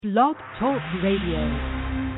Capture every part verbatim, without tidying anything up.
Blog Talk Radio.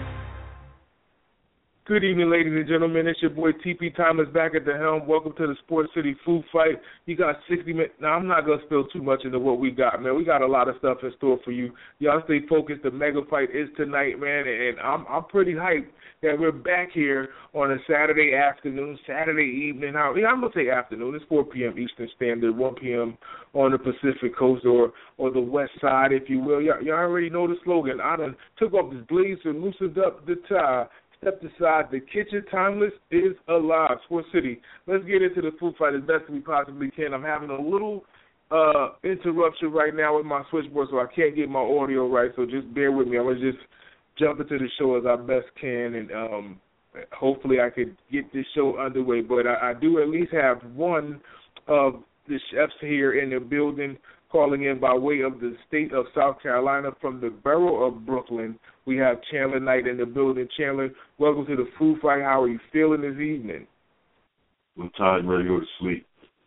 Good evening, ladies and gentlemen. It's your boy T P Thomas back at the helm. Welcome to the Sports City Food Fight. You got sixty minutes. Now, I'm not going to spill too much into what we got, man. We got a lot of stuff in store for you. Y'all stay focused. The mega fight is tonight, man, and I'm I'm pretty hyped that we're back here on a Saturday afternoon, Saturday evening. How, yeah, I'm going to say afternoon. It's four p.m. Eastern Standard, one p.m. on the Pacific Coast or, or the West Side, if you will. Y'all, y'all already know the slogan. I done took off this blazer, loosened up the tie, stepped aside. The kitchen timeless is alive. Sports City. Let's get into the food fight as best we possibly can. I'm having a little uh, interruption right now with my switchboard, so I can't get my audio right. So just bear with me. I'm gonna just jump into the show as I best can, and um, hopefully I could get this show underway. But I, I do at least have one of the chefs here in the building calling in by way of the state of South Carolina from the borough of Brooklyn. We have Chandler Knight in the building. Chandler, welcome to the food fight. How are you feeling this evening? I'm tired and ready to go to sleep.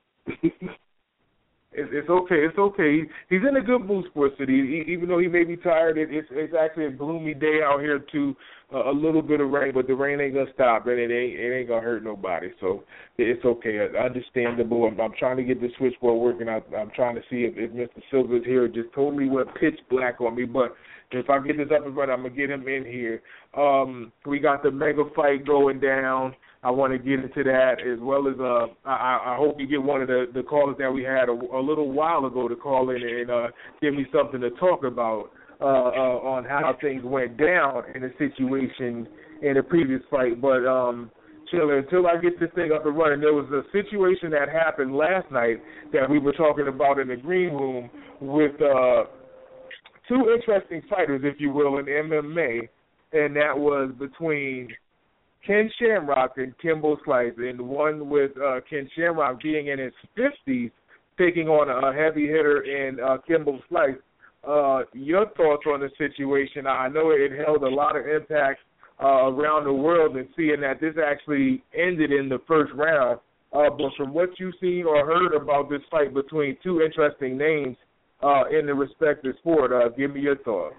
it's, it's okay. It's okay. He's in a good mood, Sports City. He, even though he may be tired, it, it's, it's actually a gloomy day out here, too. Uh, a little bit of rain, but the rain ain't going to stop, and it ain't, it ain't going to hurt nobody. So it's okay. Understandable. I'm, I'm trying to get the switchboard working. I, I'm trying to see if, if Mister Silver's here. It just totally went pitch black on me, but if I get this up and running, I'm going to get him in here. Um, we got the mega fight going down. I want to get into that as well as uh, I, I hope you get one of the, the callers that we had a, a little while ago to call in and uh, give me something to talk about uh, uh, on how things went down in the situation in the previous fight. But, um, Chiller, until I get this thing up and running, there was a situation that happened last night that we were talking about in the green room with uh, two interesting fighters, if you will, in M M A, and that was between Ken Shamrock and Kimbo Slice, and one with uh, Ken Shamrock being in his fifties, taking on a heavy hitter in uh, Kimbo Slice. Uh, your thoughts on the situation? I know it held a lot of impact uh, around the world, and seeing that this actually ended in the first round. Uh, but from what you've seen or heard about this fight between two interesting names uh, in the respective sport, uh, give me your thoughts.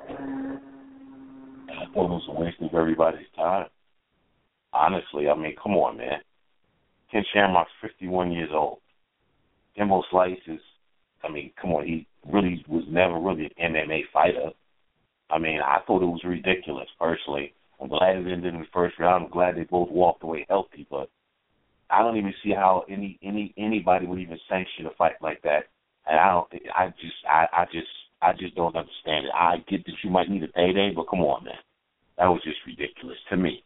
I thought it was a waste of everybody's time. Honestly, I mean, come on, man. Ken Shamrock's fifty-one years old. Kimbo Slice is, I mean, come on, he really was never really an M M A fighter. I mean, I thought it was ridiculous, personally. I'm glad it ended in the first round. I'm glad they both walked away healthy, but I don't even see how any any anybody would even sanction a fight like that. And I don't, I just, I, I just, I just don't understand it. I get that you might need a payday, but come on, man. That was just ridiculous to me.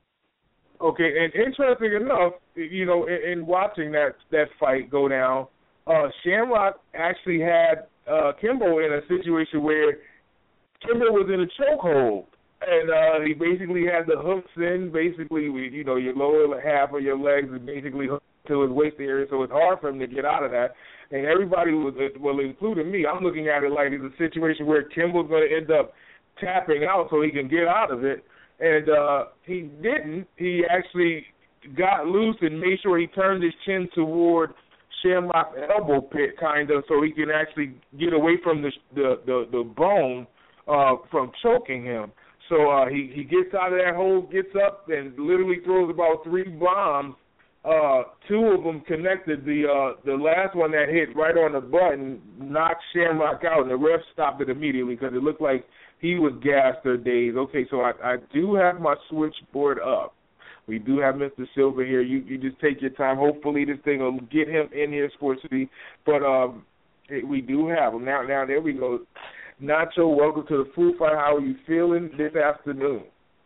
Okay, and interesting enough, you know, in, in watching that, that fight go down, uh, Shamrock actually had uh, Kimbo in a situation where Kimbo was in a chokehold, and uh, he basically had the hooks in, basically, with, you know, your lower half of your legs is basically hooked to his waist area, so it's hard for him to get out of that. And everybody was, well, including me, I'm looking at it like it's a situation where Kimbo's going to end up tapping out so he can get out of it. And uh, he didn't. He actually got loose and made sure he turned his chin toward Shamrock's elbow pit, kind of, so he can actually get away from the the the, the bone uh, from choking him. So uh, he, he gets out of that hole, gets up, and literally throws about three bombs. Uh, two of them connected. The uh, the last one that hit right on the button knocked Shamrock out, and the ref stopped it immediately because it looked like he was gassed or dazed. Okay, so I, I do have my switchboard up. We do have Mister Silver here. You you just take your time. Hopefully this thing will get him in here, Sports City. But um, it, we do have him. Now, now there we go. Nacho, welcome to the food fight. How are you feeling this afternoon?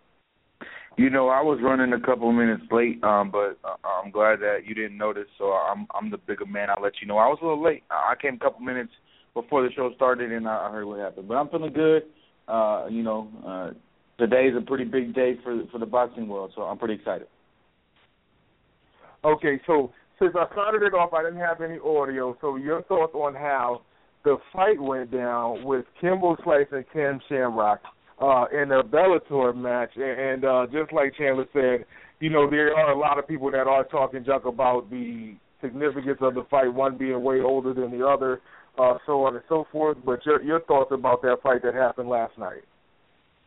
You know, I was running a couple of minutes late, um, but uh, I'm glad that you didn't notice, so I'm I'm the bigger man. I'll let you know. I was a little late. I came a couple minutes before the show started, and I heard what happened. But I'm feeling good. Uh, you know, uh, today is a pretty big day for for the boxing world, so I'm pretty excited. Okay, so since I started it off, I didn't have any audio, so your thoughts on how the fight went down with Kimbo Slice and Ken Shamrock uh, in a Bellator match. And uh, just like Chandler said, you know, there are a lot of people that are talking junk about the significance of the fight, one being way older than the other, uh, so on and so forth. But your, your thoughts about that fight that happened last night?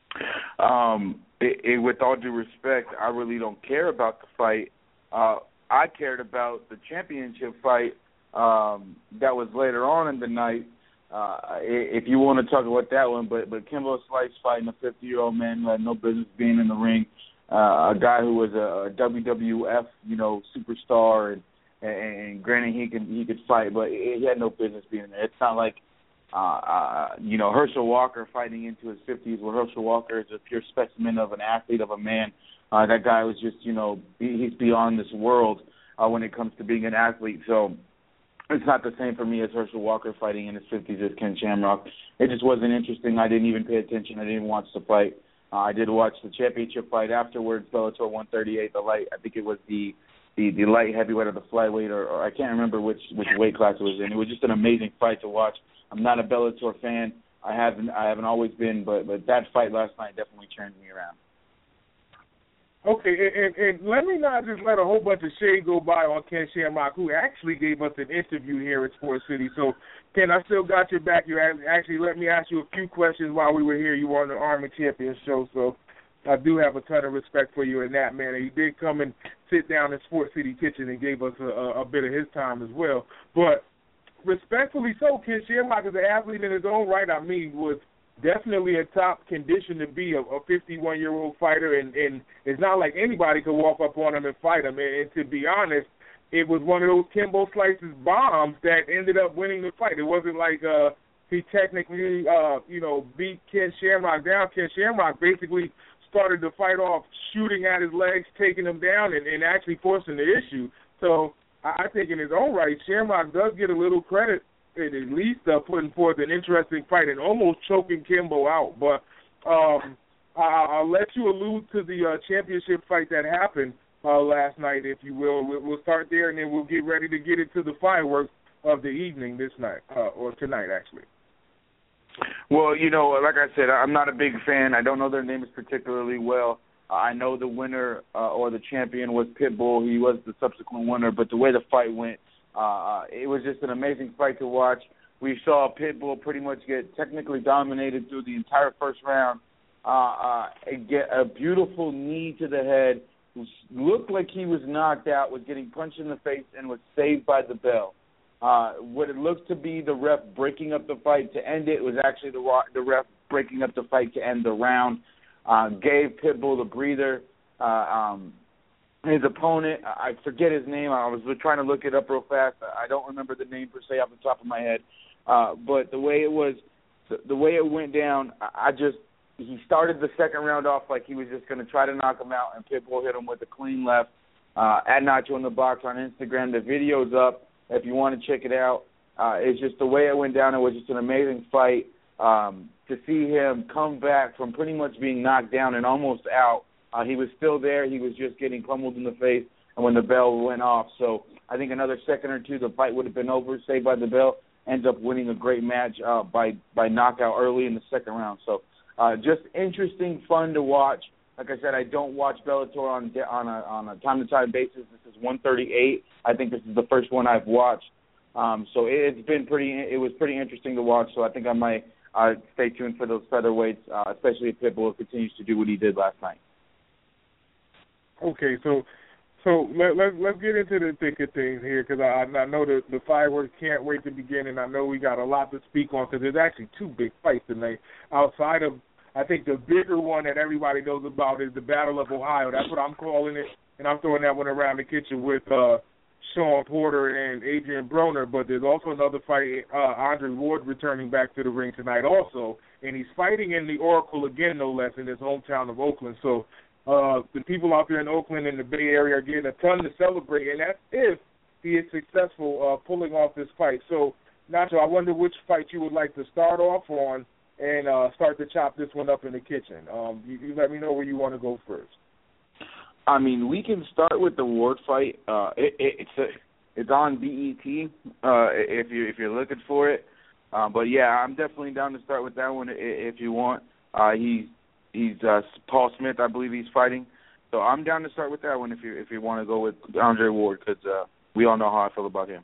Um, it, it, with all due respect, I really don't care about the fight. Uh, I cared about the championship fight um, that was later on in the night. Uh, if you want to talk about that one, but but Kimbo Slice fighting a fifty-year-old man who had no business being in the ring, uh, a guy who was a, a W W F, you know, superstar, and, and, and granted he can he could fight, but he had no business being there. It's not like uh, uh, you know Herschel Walker fighting into his fifties, where Herschel Walker is a pure specimen of an athlete, of a man. Uh, that guy was just, you know, he, he's beyond this world uh, when it comes to being an athlete. So it's not the same for me as Herschel Walker fighting in his fifties as Ken Shamrock. It just wasn't interesting. I didn't even pay attention. I didn't watch the fight. Uh, I did watch the championship fight afterwards, Bellator one thirty-eight, the light. I think it was the the, the light heavyweight or the flyweight, or, or I can't remember which which weight class it was in. It was just an amazing fight to watch. I'm not a Bellator fan. I haven't I haven't always been, but but that fight last night definitely turned me around. Okay, and, and, and let me not just let a whole bunch of shade go by on Ken Shamrock, who actually gave us an interview here at Sports City. So, Ken, I still got your back. You actually let me ask you a few questions while we were here. You were on the Army Champions show, so I do have a ton of respect for you in that, man. And you did come and sit down in Sports City Kitchen and gave us a, a bit of his time as well. But respectfully so, Ken Shamrock is an athlete in his own right. I mean, was definitely a top condition to be a, a fifty-one-year-old fighter, and, and it's not like anybody could walk up on him and fight him. And, and to be honest, it was one of those Kimbo Slice's bombs that ended up winning the fight. It wasn't like uh, he technically, uh, you know, beat Ken Shamrock down. Ken Shamrock basically started the fight off shooting at his legs, taking him down, and, and actually forcing the issue. So I, I think in his own right, Shamrock does get a little credit, at least uh, putting forth an interesting fight and almost choking Kimbo out. But um, I, I'll let you allude to the uh, championship fight that happened uh, last night, if you will. will. We'll start there, and then we'll get ready to get into the fireworks of the evening this night, uh, or tonight, actually. Well, you know, like I said, I'm not a big fan. I don't know their names particularly well. Uh, I know the winner uh, or the champion was Pitbull. He was the subsequent winner, but the way the fight went, Uh, it was just an amazing fight to watch. We saw Pitbull pretty much get technically dominated through the entire first round, uh, uh, and get a beautiful knee to the head. Looked like he was knocked out, was getting punched in the face, and was saved by the bell. Uh, what it looked to be the ref breaking up the fight to end it was actually the, the ref breaking up the fight to end the round. Uh, gave Pitbull the breather. Uh, um, His opponent, I forget his name. I was trying to look it up real fast. I don't remember the name per se off the top of my head. Uh, but the way it was, the way it went down, I just, he started the second round off like he was just going to try to knock him out, and Pitbull hit him with a clean left. Uh, at Nacho in the Box on Instagram. The video's up if you want to check it out. Uh, it's just the way it went down. It was just an amazing fight. Um, to see him come back from pretty much being knocked down and almost out. Uh, he was still there. He was just getting pummeled in the face, and when the bell went off. So I think another second or two, the fight would have been over, saved by the bell. Ends up winning a great match uh, by by knockout early in the second round. So uh, just interesting, fun to watch. Like I said, I don't watch Bellator on on a on a time to time basis. This is one thirty-eight. I think this is the first one I've watched. Um, so it, it's been pretty. It was pretty interesting to watch. So I think I might uh, stay tuned for those featherweights, uh, especially if Pitbull continues to do what he did last night. Okay, so so let, let, let's get into the thick of things here, because I, I know the, the fireworks can't wait to begin, and I know we got a lot to speak on, because there's actually two big fights tonight. Outside of, I think the bigger one that everybody knows about is the Battle of Ohio. That's what I'm calling it, and I'm throwing that one around the kitchen with uh, Sean Porter and Adrian Broner. But there's also another fight, uh, Andre Ward returning back to the ring tonight also, and he's fighting in the Oracle again, no less, in his hometown of Oakland. So Uh, the people out there in Oakland and the Bay Area are getting a ton to celebrate, and that's if he is successful uh, pulling off this fight. So, Nacho, I wonder which fight you would like to start off on and uh, start to chop this one up in the kitchen. Um, you, you let me know where you want to go first. I mean, we can start with the Ward fight. Uh, it, it, it's a, it's on B E T uh, if you if you're looking for it. Uh, but yeah, I'm definitely down to start with that one if you want. Uh, he's He's uh, Paul Smith, I believe he's fighting. So I'm down to start with that one if you if you want to go with Andre Ward, because uh, we all know how I feel about him.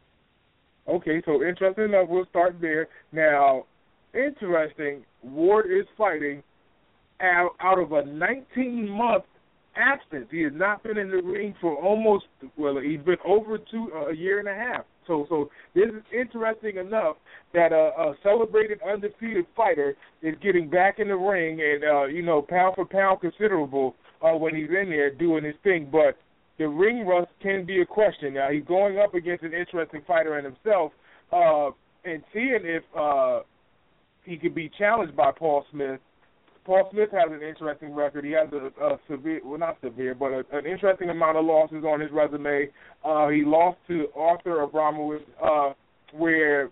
Okay, so interesting enough, we'll start there. Now, interesting, Ward is fighting out, out of a nineteen-month absence. He has not been in the ring for almost, well, he's been over two, uh, a year and a half. So so this is interesting enough that a, a celebrated undefeated fighter is getting back in the ring and, uh, you know, pound for pound considerable uh, when he's in there doing his thing. But the ring rust can be a question. Now, he's going up against an interesting fighter in himself uh, and seeing if uh, he could be challenged by Paul Smith. Paul Smith has an interesting record. He has a, a severe, well, not severe, but a, an interesting amount of losses on his resume. Uh, he lost to Arthur Abramowitz, uh, where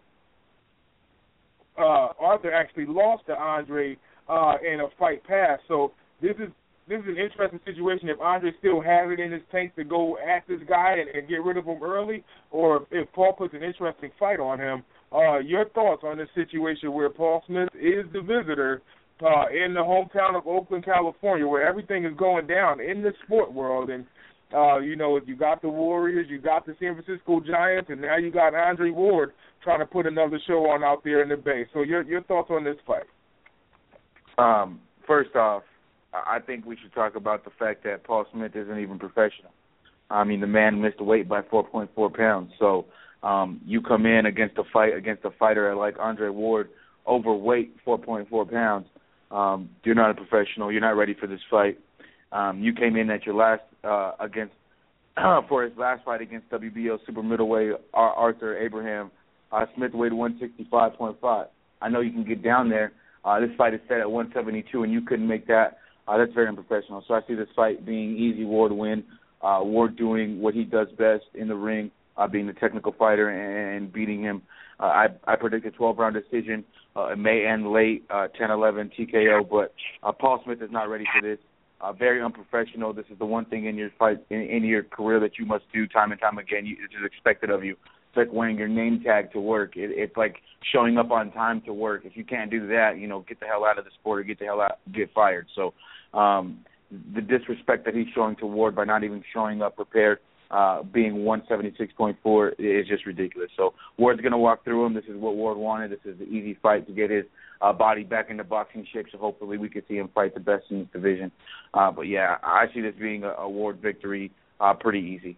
uh, Arthur actually lost to Andre uh, in a fight past. So this is this is an interesting situation. If Andre still has it in his tank to go at this guy and, and get rid of him early, or if Paul puts an interesting fight on him. Uh, your thoughts on this situation where Paul Smith is the visitor Uh, in the hometown of Oakland, California, where everything is going down in the sport world. And, uh, you know, you got the Warriors, you got the San Francisco Giants, and now you got Andre Ward trying to put another show on out there in the Bay. So your your thoughts on this fight? Um, first off, I think we should talk about the fact that Paul Smith isn't even professional. I mean, the man missed weight by four point four pounds. So um, you come in against a fight against a fighter like Andre Ward, overweight four point four pounds. Um, you're not a professional. You're not ready for this fight. Um, you came in at your last uh, against for his last fight against W B O super middleweight Arthur Abraham. Uh, Smith weighed one sixty-five point five. I know you can get down there. Uh, this fight is set at one seventy-two, and you couldn't make that. Uh, that's very unprofessional. So I see this fight being easy. Ward win. Uh, Ward doing what he does best in the ring, uh, being the technical fighter and, and beating him. Uh, I, I predict a twelve-round decision. Uh, it may end late, uh, ten eleven T K O, but uh, Paul Smith is not ready for this. Uh, very unprofessional. This is the one thing in your fight, in, in your career that you must do time and time again. You, it is expected of you. It's like wearing your name tag to work. It, it's like showing up on time to work. If you can't do that, you know, get the hell out of the sport or get the hell out, get fired. So um, the disrespect that he's showing to Ward by not even showing up prepared, Uh, being one seventy-six point four is just ridiculous. So Ward's going to walk through him. This is what Ward wanted. This is the easy fight to get his uh, body back into boxing shape, so hopefully we could see him fight the best in this division. Uh, but, yeah, I see this being a, a Ward victory uh, pretty easy.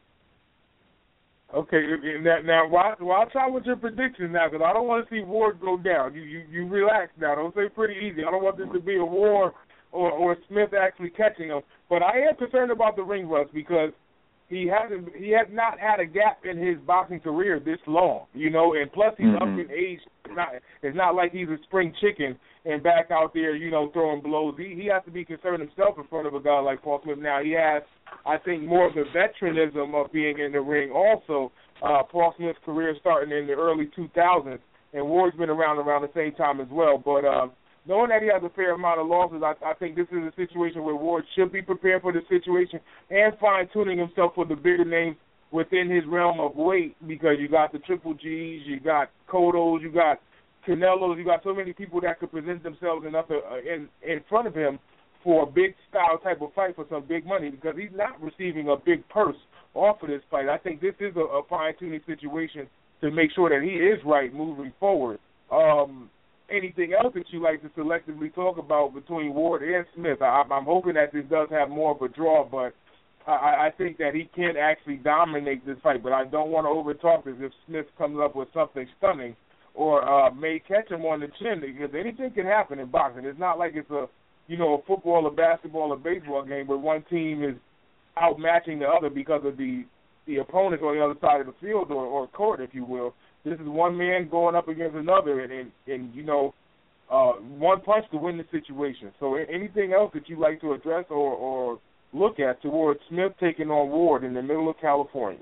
Okay, now, now watch, watch out with your predictions now, because I don't want to see Ward go down. You, you you relax now. Don't say pretty easy. I don't want this to be a war or, or Smith actually catching him. But I am concerned about the ring rust because He hasn't. He has not had a gap in his boxing career this long, you know. And plus, he's mm-hmm. up in age. It's not. It's not like he's a spring chicken and back out there, you know, throwing blows. He he has to be concerned himself in front of a guy like Paul Smith. Now he has, I think, more of the veteranism of being in the ring. Also, uh, Paul Smith's career starting in the early two thousands, and Ward's been around around the same time as well. But uh, knowing that he has a fair amount of losses, I, I think this is a situation where Ward should be prepared for the situation and fine-tuning himself for the bigger names within his realm of weight, because you got the Triple G's, you got Cottos, you got Canelos, you got so many people that could present themselves in, upper, uh, in, in front of him for a big-style type of fight for some big money, because he's not receiving a big purse off of this fight. I think this is a, a fine-tuning situation to make sure that he is right moving forward. Um Anything else that you like to selectively talk about between Ward and Smith? I, I'm hoping that this does have more of a draw, but I, I think that he can actually dominate this fight. But I don't want to overtalk this if Smith comes up with something stunning or uh, may catch him on the chin, because anything can happen in boxing. It's not like it's a, you know, a football or basketball or baseball game where one team is outmatching the other because of the the opponents on the other side of the field or, or court, if you will. This is one man going up against another, and, and, and you know, uh, one punch to win the situation. So anything else that you'd like to address or, or look at towards Smith taking on Ward in the middle of California?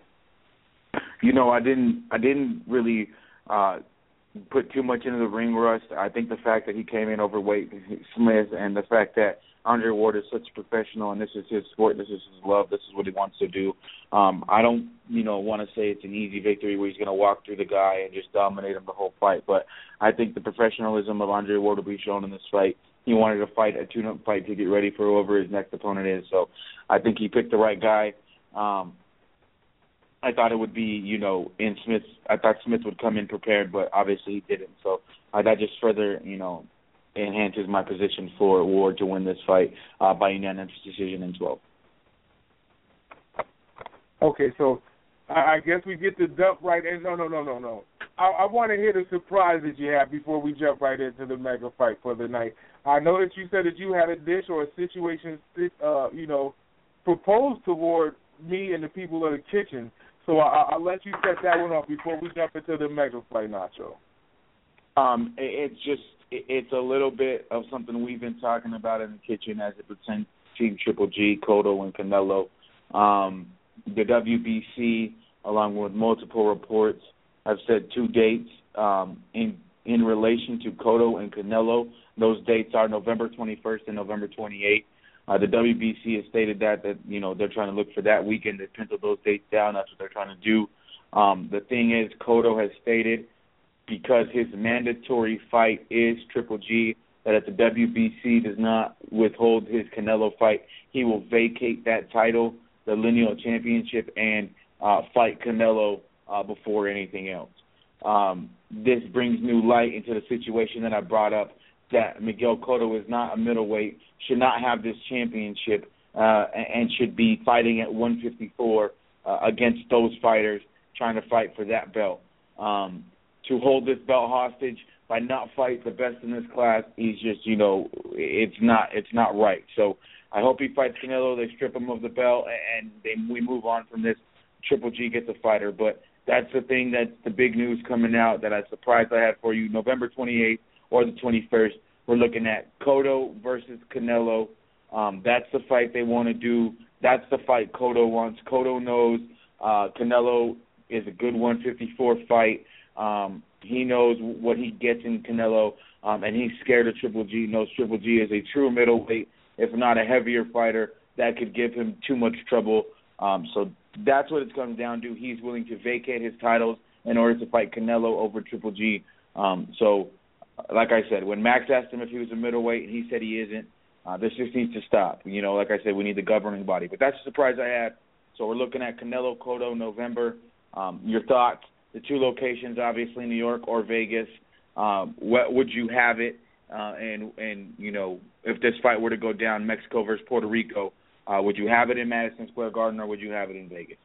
You know, I didn't I didn't really uh, put too much into the ring rust. I think the fact that he came in overweight, Smith, and the fact that Andre Ward is such a professional, and this is his sport, this is his love, this is what he wants to do. Um, I don't, you know, want to say it's an easy victory where he's going to walk through the guy and just dominate him the whole fight, but I think the professionalism of Andre Ward will be shown in this fight. He wanted to fight a tune-up fight to get ready for whoever his next opponent is, so I think he picked the right guy. Um, I thought it would be, you know, in Smith's, I thought Smith would come in prepared, but obviously he didn't, so uh, that just further, you know, enhances my position for Ward to win this fight uh, by unanimous decision in twelve. Okay, so I, I guess we get to jump right in. No, no, no, no, no. I, I want to hear the surprise that you have before we jump right into the mega fight for the night. I know that you said that you had a dish or a situation, uh, you know, proposed toward me and the people of the kitchen. So I, I'll let you set that one up before we jump into the mega fight, Nacho. Um, it, it's just it, it's a little bit of something we've been talking about in the kitchen as it pertains to Team Triple G, Cotto, and Canelo. Um, the W B C, along with multiple reports, have said two dates um, in in relation to Cotto and Canelo. Those dates are November twenty-first and November twenty-eighth. Uh, the W B C has stated that that you know they're trying to look for that weekend to pencil those dates down. That's what they're trying to do. Um, the thing is, Cotto has stated because his mandatory fight is Triple G, that if the W B C does not withhold his Canelo fight, he will vacate that title, the lineal championship, and uh, fight Canelo uh, before anything else. Um, this brings new light into the situation that I brought up, that Miguel Cotto is not a middleweight, should not have this championship, uh, and should be fighting at one fifty-four uh, against those fighters trying to fight for that belt. Um, to hold this belt hostage by not fight the best in this class, he's just, you know, it's not it's not right. So I hope he fights Canelo, they strip him of the belt, and they, we move on from this. Triple G gets a fighter. But that's the thing, that's the big news coming out that I surprised I had for you. November twenty-eighth or the twenty-first, we're looking at Cotto versus Canelo. Um, that's the fight they want to do. That's the fight Cotto wants. Cotto knows uh, Canelo is a good one fifty-four fight. Um, he knows what he gets in Canelo, um, and he's scared of Triple G. He knows Triple G is a true middleweight, if not a heavier fighter, that could give him too much trouble. Um, so that's what it comes down to. He's willing to vacate his titles in order to fight Canelo over Triple G. Um, so, like I said, when Max asked him if he was a middleweight and he said he isn't, uh, this just needs to stop. You know, like I said, we need the governing body. But that's a surprise I had. So we're looking at Canelo Cotto November. Um, your thoughts? The two locations, obviously, New York or Vegas. Um, what would you have it? Uh, and, and, you know, if this fight were to go down, Mexico versus Puerto Rico, uh, would you have it in Madison Square Garden or would you have it in Vegas?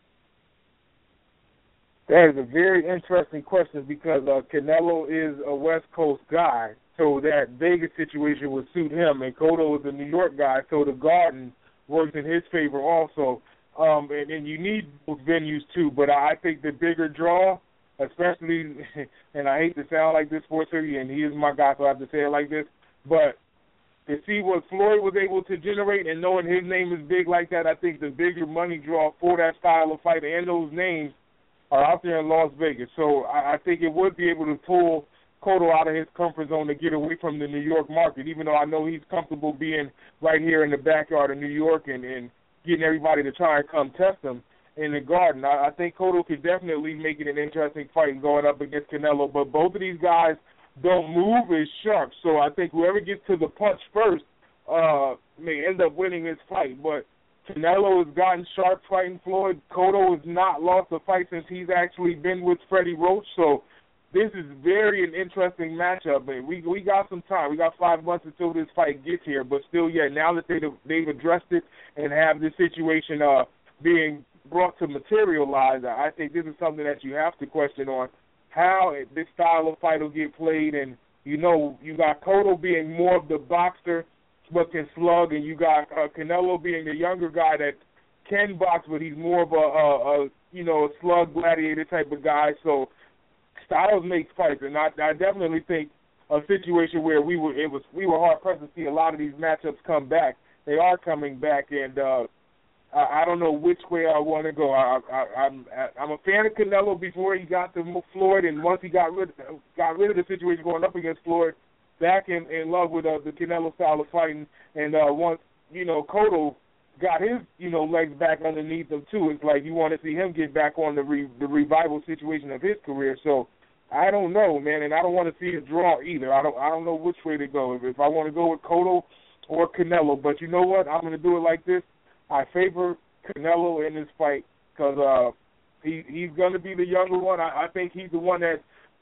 That is a very interesting question because uh, Canelo is a West Coast guy, so that Vegas situation would suit him, and Cotto is a New York guy, so the Garden works in his favor also. Um, and, and you need both venues too, but I think the bigger draw, especially, and I hate to sound like this sports city, and he is my guy, so I have to say it like this, but to see what Floyd was able to generate and knowing his name is big like that, I think the bigger money draw for that style of fight and those names are out there in Las Vegas. So I, I think it would be able to pull Cotto out of his comfort zone to get away from the New York market, even though I know he's comfortable being right here in the backyard of New York and, and getting everybody to try and come test him in the Garden. I, I think Cotto could definitely make it an interesting fight going up against Canelo, but both of these guys don't move as sharp, so I think whoever gets to the punch first uh, may end up winning this fight. But Canelo has gotten sharp fighting Floyd. Cotto has not lost a fight since he's actually been with Freddie Roach, so this is very an interesting matchup. And we we got some time. We got five months until this fight gets here, but still, yeah, now that they've, they've addressed it and have this situation uh, being brought to materialize, I think this is something that you have to question on how this style of fight will get played. And, you know, you got Cotto being more of the boxer but can slug, and you got uh, Canelo being the younger guy that can box, but he's more of a, a, a you know, a slug gladiator type of guy. So styles make fights, and I, I definitely think a situation where we were it was we were hard pressed to see a lot of these matchups come back. They are coming back, and uh, I, I don't know which way I want to go. I, I, I'm I'm a fan of Canelo before he got to Floyd, and once he got rid got rid of the situation going up against Floyd, back in, in love with uh, the Canelo style of fighting. And uh, once you know Cotto got his you know legs back underneath him too, it's like you want to see him get back on the re, the revival situation of his career. So I don't know, man, and I don't want to see a draw either. I don't I don't know which way to go. If, if I want to go with Cotto or Canelo, but you know what? I'm going to do it like this. I favor Canelo in this fight because uh, he he's going to be the younger one. I, I think he's the one that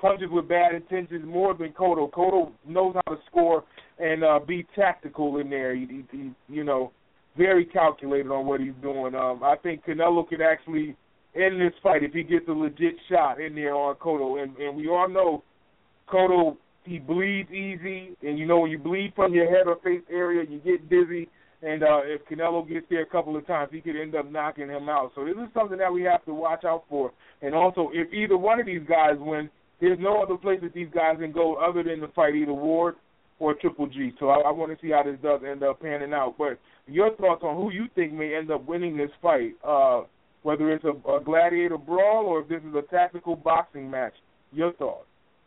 punches with bad intentions more than Cotto. Cotto knows how to score and uh, be tactical in there. He, he, he, you know, very calculated on what he's doing. Um, I think Canelo could actually end this fight if he gets a legit shot in there on Cotto. And, and we all know Cotto, he bleeds easy, and you know when you bleed from your head or face area, you get dizzy. And uh, if Canelo gets there a couple of times, he could end up knocking him out. So this is something that we have to watch out for. And also, if either one of these guys win, there's no other place that these guys can go other than to fight either Ward or Triple G. So I, I want to see how this does end up panning out. But your thoughts on who you think may end up winning this fight, uh, whether it's a, a gladiator brawl or if this is a tactical boxing match, your thoughts?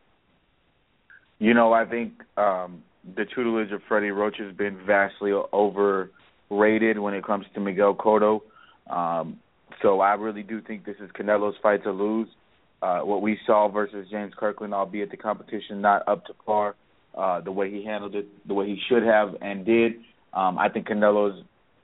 You know, I think um, the tutelage of Freddie Roach has been vastly overrated when it comes to Miguel Cotto. Um, so I really do think this is Canelo's fight to lose. Uh, what we saw versus James Kirkland, albeit the competition not up to par, uh, the way he handled it, the way he should have and did, um, I think Canelo's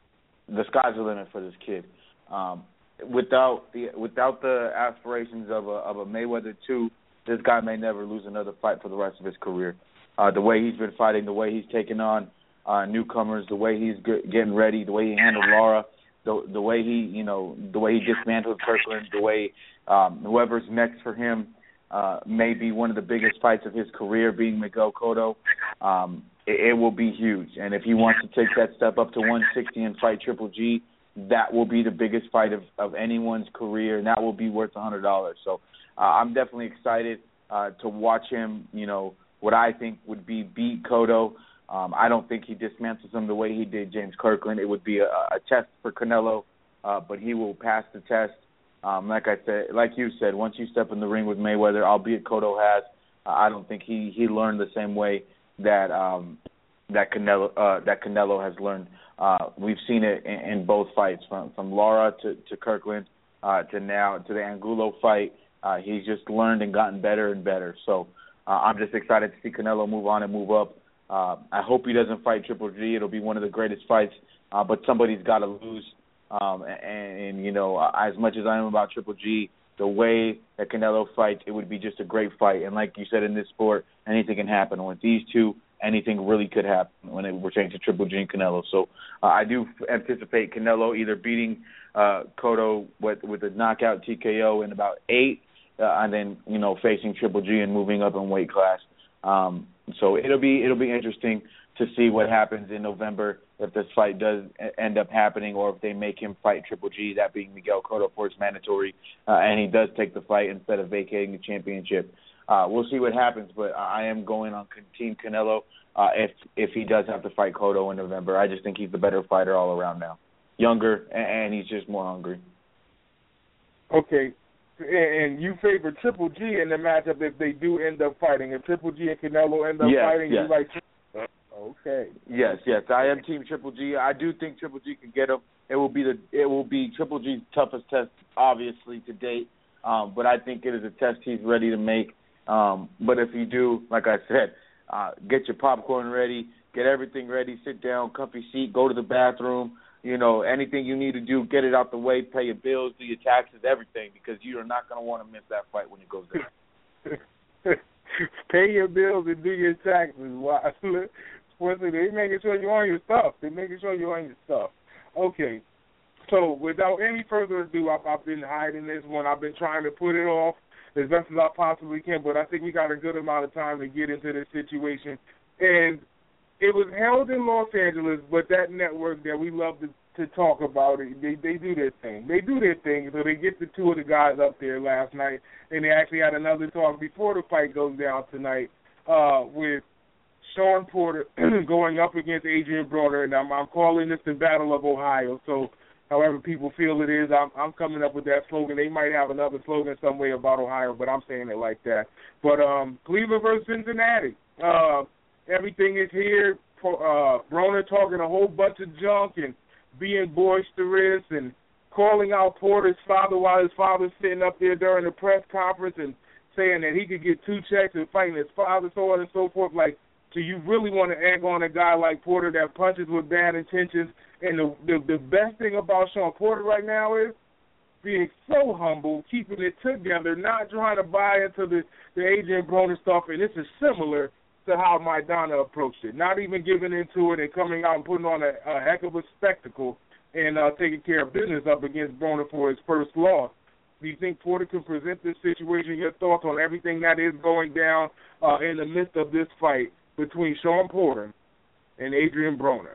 the sky's the limit for this kid. Um, without the without the aspirations of a, of a Mayweather two, this guy may never lose another fight for the rest of his career. Uh, the way he's been fighting, the way he's taken on uh, newcomers, the way he's get, getting ready, the way he handled Lara, the the way he you know the way he dismantled Kirkland, the way um, whoever's next for him uh, may be one of the biggest fights of his career, being Miguel Cotto. Um, it, it will be huge, and if he wants to take that step up to one sixty and fight Triple G, that will be the biggest fight of, of anyone's career, and that will be worth a hundred dollars. So uh, I'm definitely excited uh, to watch him. You know, what I think would be beat Cotto. Um, I don't think he dismantles him the way he did James Kirkland. It would be a, a test for Canelo, uh, but he will pass the test. Um, like I said, like you said, once you step in the ring with Mayweather, albeit Cotto has, uh, I don't think he, he learned the same way that um, that Canelo uh, that Canelo has learned. Uh, we've seen it in, in both fights, from from Lara to, to Kirkland uh, to now to the Angulo fight. Uh, he's just learned and gotten better and better. So uh, I'm just excited to see Canelo move on and move up. Uh, I hope he doesn't fight Triple G. It'll be one of the greatest fights, uh, but somebody's got to lose. Um, and, and, you know, as much as I am about Triple G, the way that Canelo fights, it would be just a great fight. And like you said, in this sport, anything can happen. With these two, anything really could happen when it pertains to Triple G and Canelo. So uh, I do anticipate Canelo either beating uh, Cotto with, with a knockout T K O in about eight, uh, and then, you know, facing Triple G and moving up in weight class. Um, so it'll be it'll be interesting to see what happens in November if this fight does end up happening, or if they make him fight Triple G, that being Miguel Cotto for his mandatory, uh, and he does take the fight instead of vacating the championship. Uh, we'll see what happens, but I am going on Team Canelo uh, if if he does have to fight Cotto in November. I just think he's the better fighter all around now, younger, and, and he's just more hungry. Okay. And you favor Triple G in the matchup if they do end up fighting. If Triple G and Canelo end up yes, fighting, yes. you like okay. Yes, yes. I am Team Triple G. I do think Triple G can get him. It will be the it will be Triple G's toughest test, obviously, to date. Um, but I think it is a test he's ready to make. Um, but if you do, like I said, uh, get your popcorn ready, get everything ready, sit down, comfy seat, go to the bathroom. You know, anything you need to do, get it out the way, pay your bills, do your taxes, everything, because you are not going to want to miss that fight when it goes down. Pay your bills and do your taxes. Why? They making sure you own your stuff. They making sure you own your stuff. Okay. So without any further ado, I've, I've been hiding this one. I've been trying to put it off as best as I possibly can, but I think we got a good amount of time to get into this situation. And it was held in Los Angeles, but that network that we love to, to talk about, it, they they do their thing. They do their thing, so they get the two of the guys up there last night, and they actually had another talk before the fight goes down tonight uh, with Sean Porter going up against Adrian Broner, and I'm, I'm calling this the Battle of Ohio. So however people feel it is, I'm, I'm coming up with that slogan. They might have another slogan some way about Ohio, but I'm saying it like that. But um, Cleveland versus Cincinnati. Uh, Everything is here. Uh, Broner talking a whole bunch of junk and being boisterous and calling out Porter's father while his father's sitting up there during the press conference and saying that he could get two checks and fighting his father, so on and so forth. Like, do you really want to egg on a guy like Porter that punches with bad intentions? And the, the the best thing about Sean Porter right now is being so humble, keeping it together, not trying to buy into the, the Adrian Broner stuff, and this is similar to how Maidana approached it, not even giving into it and coming out and putting on a, a heck of a spectacle and uh, taking care of business up against Broner for his first loss. Do you think Porter can present this situation? Your thoughts on everything that is going down uh, in the midst of this fight between Shawn Porter and Adrian Broner?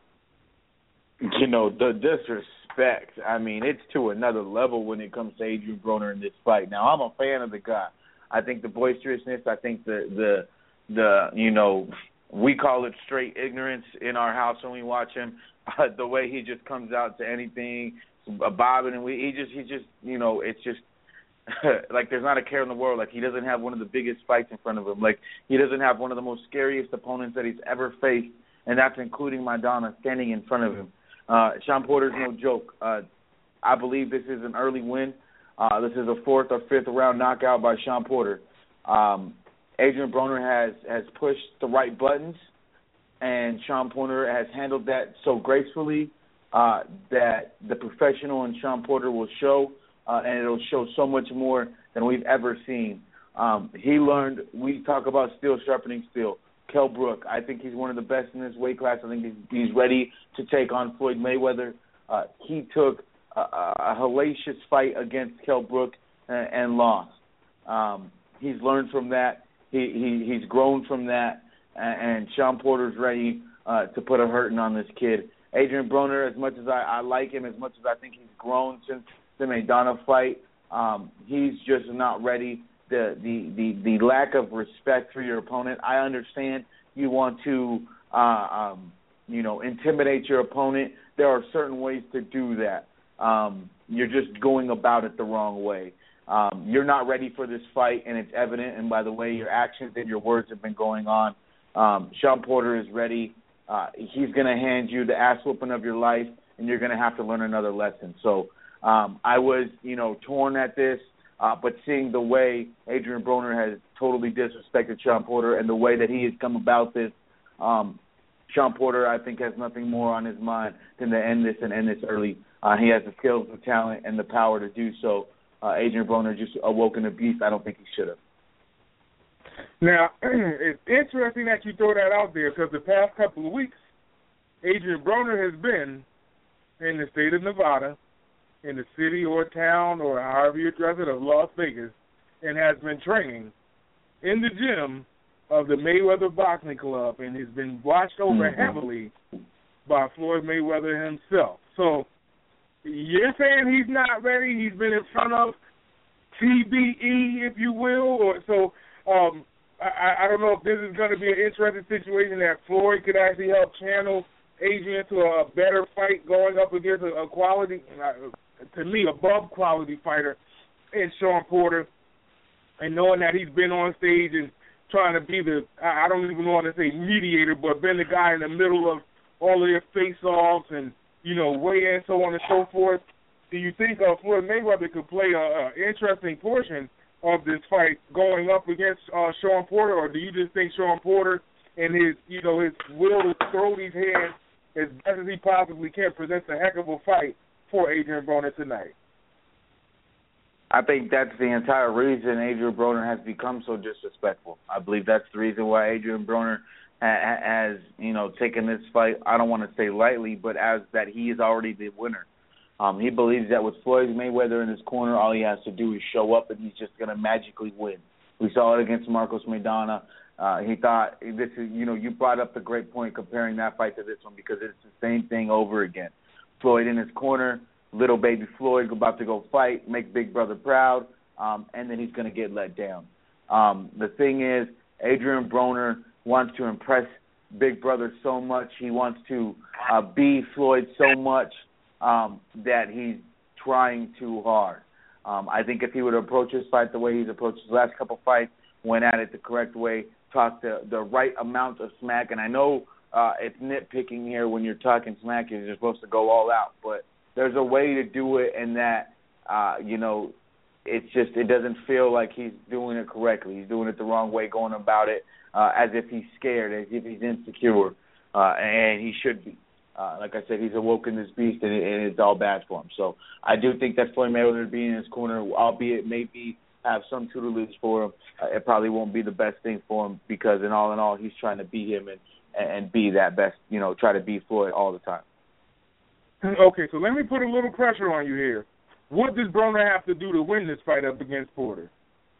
You know, the disrespect, I mean, it's to another level when it comes to Adrian Broner in this fight. Now, I'm a fan of the guy. I think the boisterousness, I think the, the, the you know, we call it straight ignorance in our house when we watch him. Uh, the way he just comes out to anything, uh, bobbing, and we, he just, he just, you know, it's just like there's not a care in the world. Like he doesn't have one of the biggest fights in front of him. Like he doesn't have one of the most scariest opponents that he's ever faced, and that's including Maidana standing in front of him. Uh, Shawn Porter's no joke. Uh, I believe this is an early win. Uh, this is a fourth or fifth round knockout by Shawn Porter. Um, Adrian Broner has, has pushed the right buttons, and Shawn Porter has handled that so gracefully uh, that the professional in Shawn Porter will show, uh, and it'll show so much more than we've ever seen. Um, he learned, we talk about steel sharpening steel. Kell Brook, I think he's one of the best in this weight class. I think he's, he's ready to take on Floyd Mayweather. Uh, he took a, a hellacious fight against Kell Brook and, and lost. Um, he's learned from that. He, he he's grown from that, and, and Shawn Porter's ready uh, to put a hurting on this kid. Adrian Broner, as much as I, I like him, as much as I think he's grown since the Maidana fight, um, he's just not ready. The, the, the, the lack of respect for your opponent, I understand you want to, uh, um, you know, intimidate your opponent. There are certain ways to do that. Um, you're just going about it the wrong way. Um, you're not ready for this fight, and it's evident. And by the way, your actions and your words have been going on. Um, Shawn Porter is ready. Uh, he's going to hand you the ass whooping of your life, and you're going to have to learn another lesson. So um, I was, you know, torn at this, uh, but seeing the way Adrian Broner has totally disrespected Shawn Porter and the way that he has come about this, um, Shawn Porter, I think, has nothing more on his mind than to end this and end this early. Uh, he has the skills, the talent, and the power to do so. Uh, Adrian Broner just awoken a beast. I don't think he should have. Now, it's interesting that you throw that out there because the past couple of weeks, Adrian Broner has been in the state of Nevada, in the city or town or however you address it of Las Vegas, and has been training in the gym of the Mayweather Boxing Club and has been watched over mm-hmm. heavily by Floyd Mayweather himself. So you're saying he's not ready? He's been in front of T B E, if you will? Or so um, I, I don't know if this is going to be an interesting situation that Floyd could actually help channel Adrian to a better fight going up against a, a quality, uh, to me, above quality fighter in Shawn Porter, and knowing that he's been on stage and trying to be the, I don't even want to say mediator, but been the guy in the middle of all of their face-offs and, you know, weigh-in, so on and so forth. Do you think uh, Floyd Mayweather could play an interesting portion of this fight going up against uh, Shawn Porter, or do you just think Shawn Porter and his, you know, his will to throw these hands as best as he possibly can presents a heck of a fight for Adrian Broner tonight? I think that's the entire reason Adrian Broner has become so disrespectful. I believe that's the reason why Adrian Broner ha- has, you know, taken this fight, I don't want to say lightly, but as that he is already the winner. Um, he believes that with Floyd Mayweather in his corner, all he has to do is show up and he's just going to magically win. We saw it against Marcos Maidana. Uh, he thought, this is, you know, you brought up the great point comparing that fight to this one because it's the same thing over again. Floyd in his corner, little baby Floyd about to go fight, make Big Brother proud, um, and then he's going to get let down. Um, the thing is, Adrian Broner wants to impress Big Brother so much. He wants to uh, be Floyd so much um, that he's trying too hard. Um, I think if he would approach his fight the way he's approached his last couple fights, went at it the correct way, talked the, the right amount of smack, and I know uh, it's nitpicking here when you're talking smack, you're supposed to go all out, but there's a way to do it in that, uh, you know, it's just, it doesn't feel like he's doing it correctly. He's doing it the wrong way, going about it uh, as if he's scared, as if he's insecure, uh, and he should be. uh, like I said, he's awoken this beast, and, it, and it's all bad for him. So I do think that Floyd Mayweather being in his corner, albeit maybe have some tutelage for him, uh, it probably won't be the best thing for him because in all in all, he's trying to beat him and, and be that best, you know, try to beat Floyd all the time. Okay, so let me put a little pressure on you here. What does Broner have to do to win this fight up against Porter?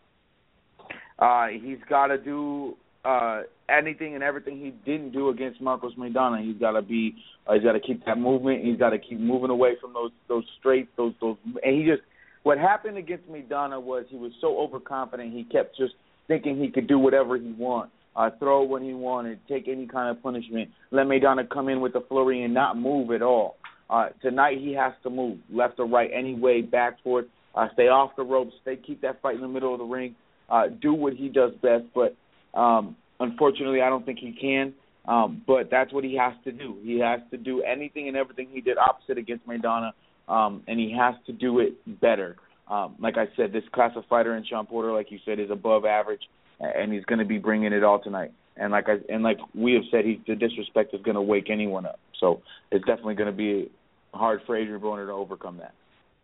Uh, he's got to do uh, anything and everything he didn't do against Marcos Maidana. He's got to be, uh, he's got to keep that movement. He's got to keep moving away from those those straights, those those. And he just, what happened against Maidana was he was so overconfident. He kept just thinking he could do whatever he wanted, uh, throw when he wanted, take any kind of punishment, let Maidana come in with a flurry and not move at all. Uh, tonight he has to move left or right, any way, back, forth, uh, stay off the ropes, stay, keep that fight in the middle of the ring. Uh, do what he does best, but um, unfortunately I don't think he can. Um, but that's what he has to do. He has to do anything and everything he did opposite against Maidana, um, and he has to do it better. Um, like I said, this class of fighter in Shawn Porter, like you said, is above average, and he's going to be bringing it all tonight. And like I and like we have said, he, the disrespect is going to wake anyone up. So it's definitely going to be hard for Adrian Broner to overcome that.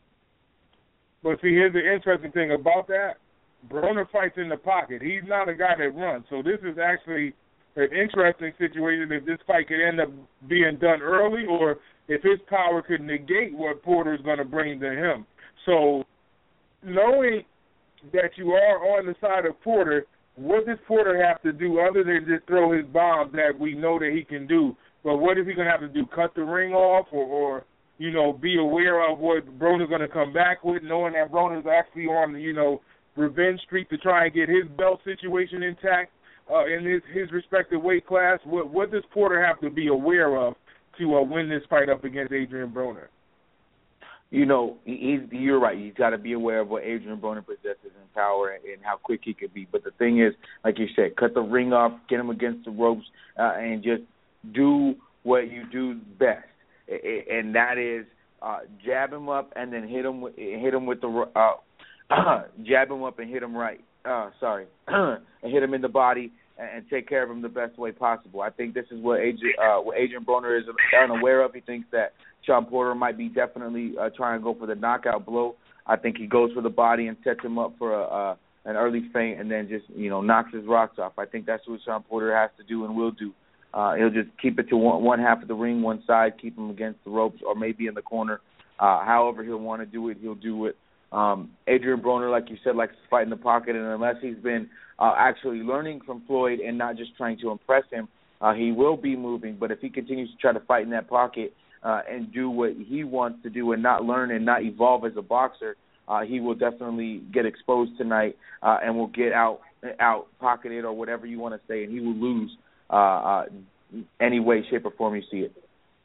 But see, here's the interesting thing about that. Broner fights in the pocket. He's not a guy that runs. So this is actually an interesting situation if this fight could end up being done early or if his power could negate what Porter's going to bring to him. So knowing that you are on the side of Porter, what does Porter have to do other than just throw his bombs that we know that he can do? But what is he going to have to do, cut the ring off or, or you know, be aware of what Broner's going to come back with, knowing that Broner's actually on, you know, revenge streak to try and get his belt situation intact uh, in his, his respective weight class? What, what does Porter have to be aware of to uh, win this fight up against Adrian Broner? You know, he's, you're right. He's got to be aware of what Adrian Broner possesses in power and how quick he could be. But the thing is, like you said, cut the ring off, get him against the ropes, uh, and just do what you do best, and that is uh, jab him up and then hit him with, hit him with the uh, jab him up and hit him right. Uh, sorry, and hit him in the body and take care of him the best way possible. I think this is what Adrian, uh, what Adrian Broner is unaware of. He thinks that Shawn Porter might be definitely uh, trying to go for the knockout blow. I think he goes for the body and sets him up for a, uh, an early feint and then just, you know, knocks his rocks off. I think that's what Shawn Porter has to do and will do. Uh, he'll just keep it to one, one half of the ring, one side, keep him against the ropes or maybe in the corner. Uh, however he'll want to do it, he'll do it. Um, Adrian Broner, like you said, likes to fight in the pocket, and unless he's been uh, actually learning from Floyd and not just trying to impress him, uh, he will be moving. But if he continues to try to fight in that pocket uh, and do what he wants to do and not learn and not evolve as a boxer, uh, he will definitely get exposed tonight uh, and will get out, out pocketed or whatever you want to say, and he will lose uh, uh, any way, shape, or form you see it.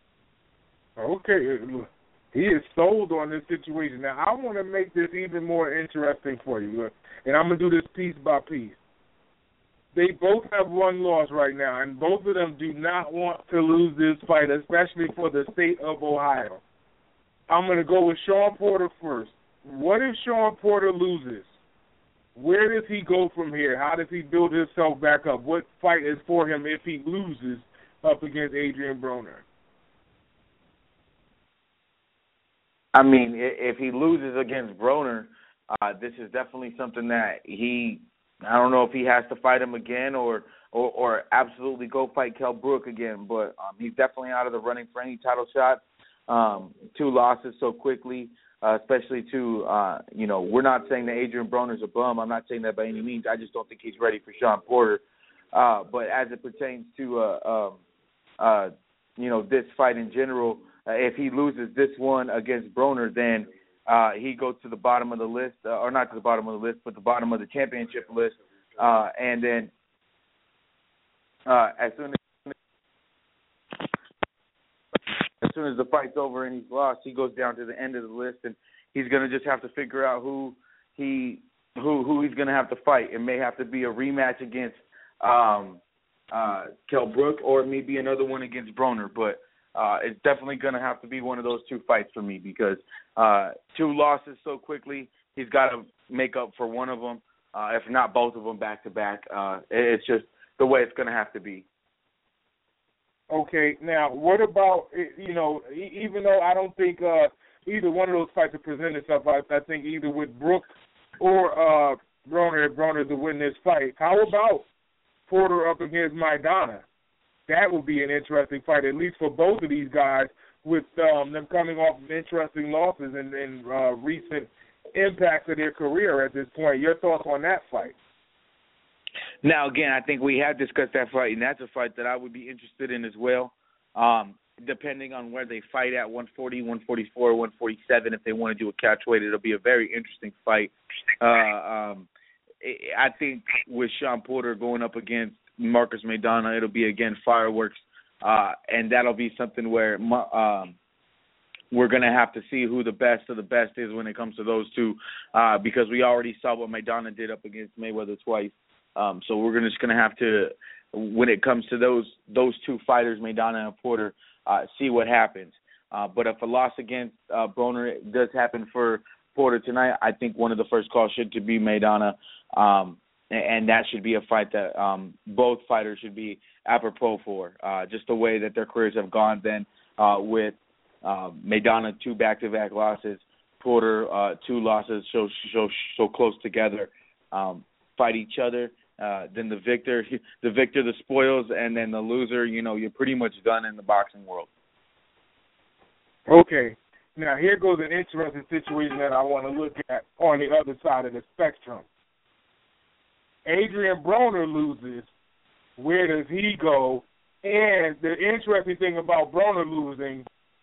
Okay. He is sold on this situation. Now, I want to make this even more interesting for you, and I'm going to do this piece by piece. They both have one loss right now, and both of them do not want to lose this fight, especially for the state of Ohio. I'm going to go with Shawn Porter first. What if Shawn Porter loses? Where does he go from here? How does he build himself back up? What fight is for him if he loses up against Adrian Broner? I mean, if he loses against Broner, uh, this is definitely something that he, I don't know if he has to fight him again or or, or absolutely go fight Kell Brook again, but um, he's definitely out of the running for any title shot. Um, two losses so quickly, uh, especially to, uh, you know, we're not saying that Adrian Broner's a bum. I'm not saying that by any means. I just don't think he's ready for Shawn Porter. Uh, but as it pertains to, uh, um, uh, you know, this fight in general, Uh, if he loses this one against Broner, then uh, he goes to the bottom of the list, uh, or not to the bottom of the list, but the bottom of the championship list. Uh, and then uh, as soon as as soon as the fight's over and he's lost, he goes down to the end of the list, and he's going to just have to figure out who he who who he's going to have to fight. It may have to be a rematch against um, uh, Kell Brook, or it may be another one against Broner, but. Uh, it's definitely going to have to be one of those two fights for me because uh, two losses so quickly, he's got to make up for one of them, uh, if not both of them back to back. Uh, it's just the way it's going to have to be. Okay, now what about, you know, even though I don't think uh, either one of those fights will present itself, I, I think either with Brooks or uh, Broner, if Broner to win this fight. How about Porter up against Maidana? That would be an interesting fight, at least for both of these guys, with um, them coming off of interesting losses and, and uh, recent impacts of their career at this point. Your thoughts on that fight? Now, again, I think we have discussed that fight, and that's a fight that I would be interested in as well, um, depending on where they fight at, one forty, one forty-four, one forty-seven. If they want to do a catch weight, it'll be a very interesting fight. Uh, um, I think with Shawn Porter going up against Marcos Maidana, it'll be, again, fireworks, uh, and that'll be something where um, we're going to have to see who the best of the best is when it comes to those two, uh, because we already saw what Maidana did up against Mayweather twice. Um, so we're just going to have to, when it comes to those those two fighters, Maidana and Porter, uh, see what happens. Uh, but if a loss against uh, Broner does happen for Porter tonight, I think one of the first calls should to be Maidana, um, and that should be a fight that um, both fighters should be apropos for, uh, just the way that their careers have gone then uh, with uh, Maidana, two back-to-back losses, Porter, uh, two losses so, so, so close together. Um, fight each other, uh, then the victor, the victor, the spoils, and then the loser, you know, you're pretty much done in the boxing world. Okay. Now, here goes an interesting situation that I want to look at on the other side of the spectrum. Adrian Broner loses. Where does he go? And the interesting thing about Broner losing,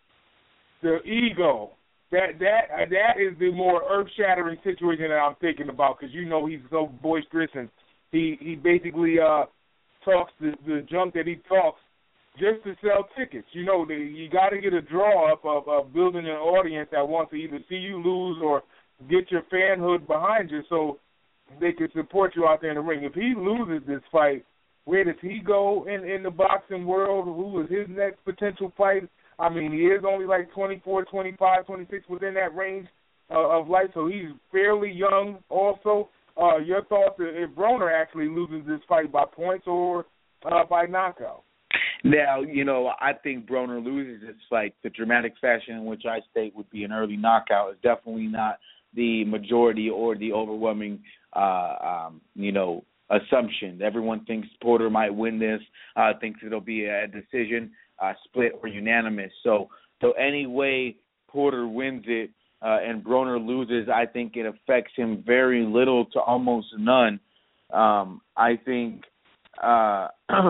the ego. That that that is the more earth-shattering situation that I'm thinking about, because you know he's so boisterous and he he basically uh, talks the, the junk that he talks just to sell tickets. You know, the, you got to get a draw up of, of building an audience that wants to either see you lose or get your fanhood behind you so they can support you out there in the ring. If he loses this fight, where does he go in, in the boxing world? Who is his next potential fight? I mean, he is only like twenty-four, twenty-five, twenty-six, within that range uh, of life, so he's fairly young also. Uh, your thoughts if Broner actually loses this fight by points or uh, by knockout? Now, you know, I think Broner loses this fight. The dramatic fashion in which I state would be an early knockout is definitely not the majority or the overwhelming, uh, um, you know, assumption. Everyone thinks Porter might win this, uh, thinks it'll be a decision. Uh, split or unanimous. So, so any way Porter wins it uh, and Broner loses, I think it affects him very little to almost none. Um, I think, uh,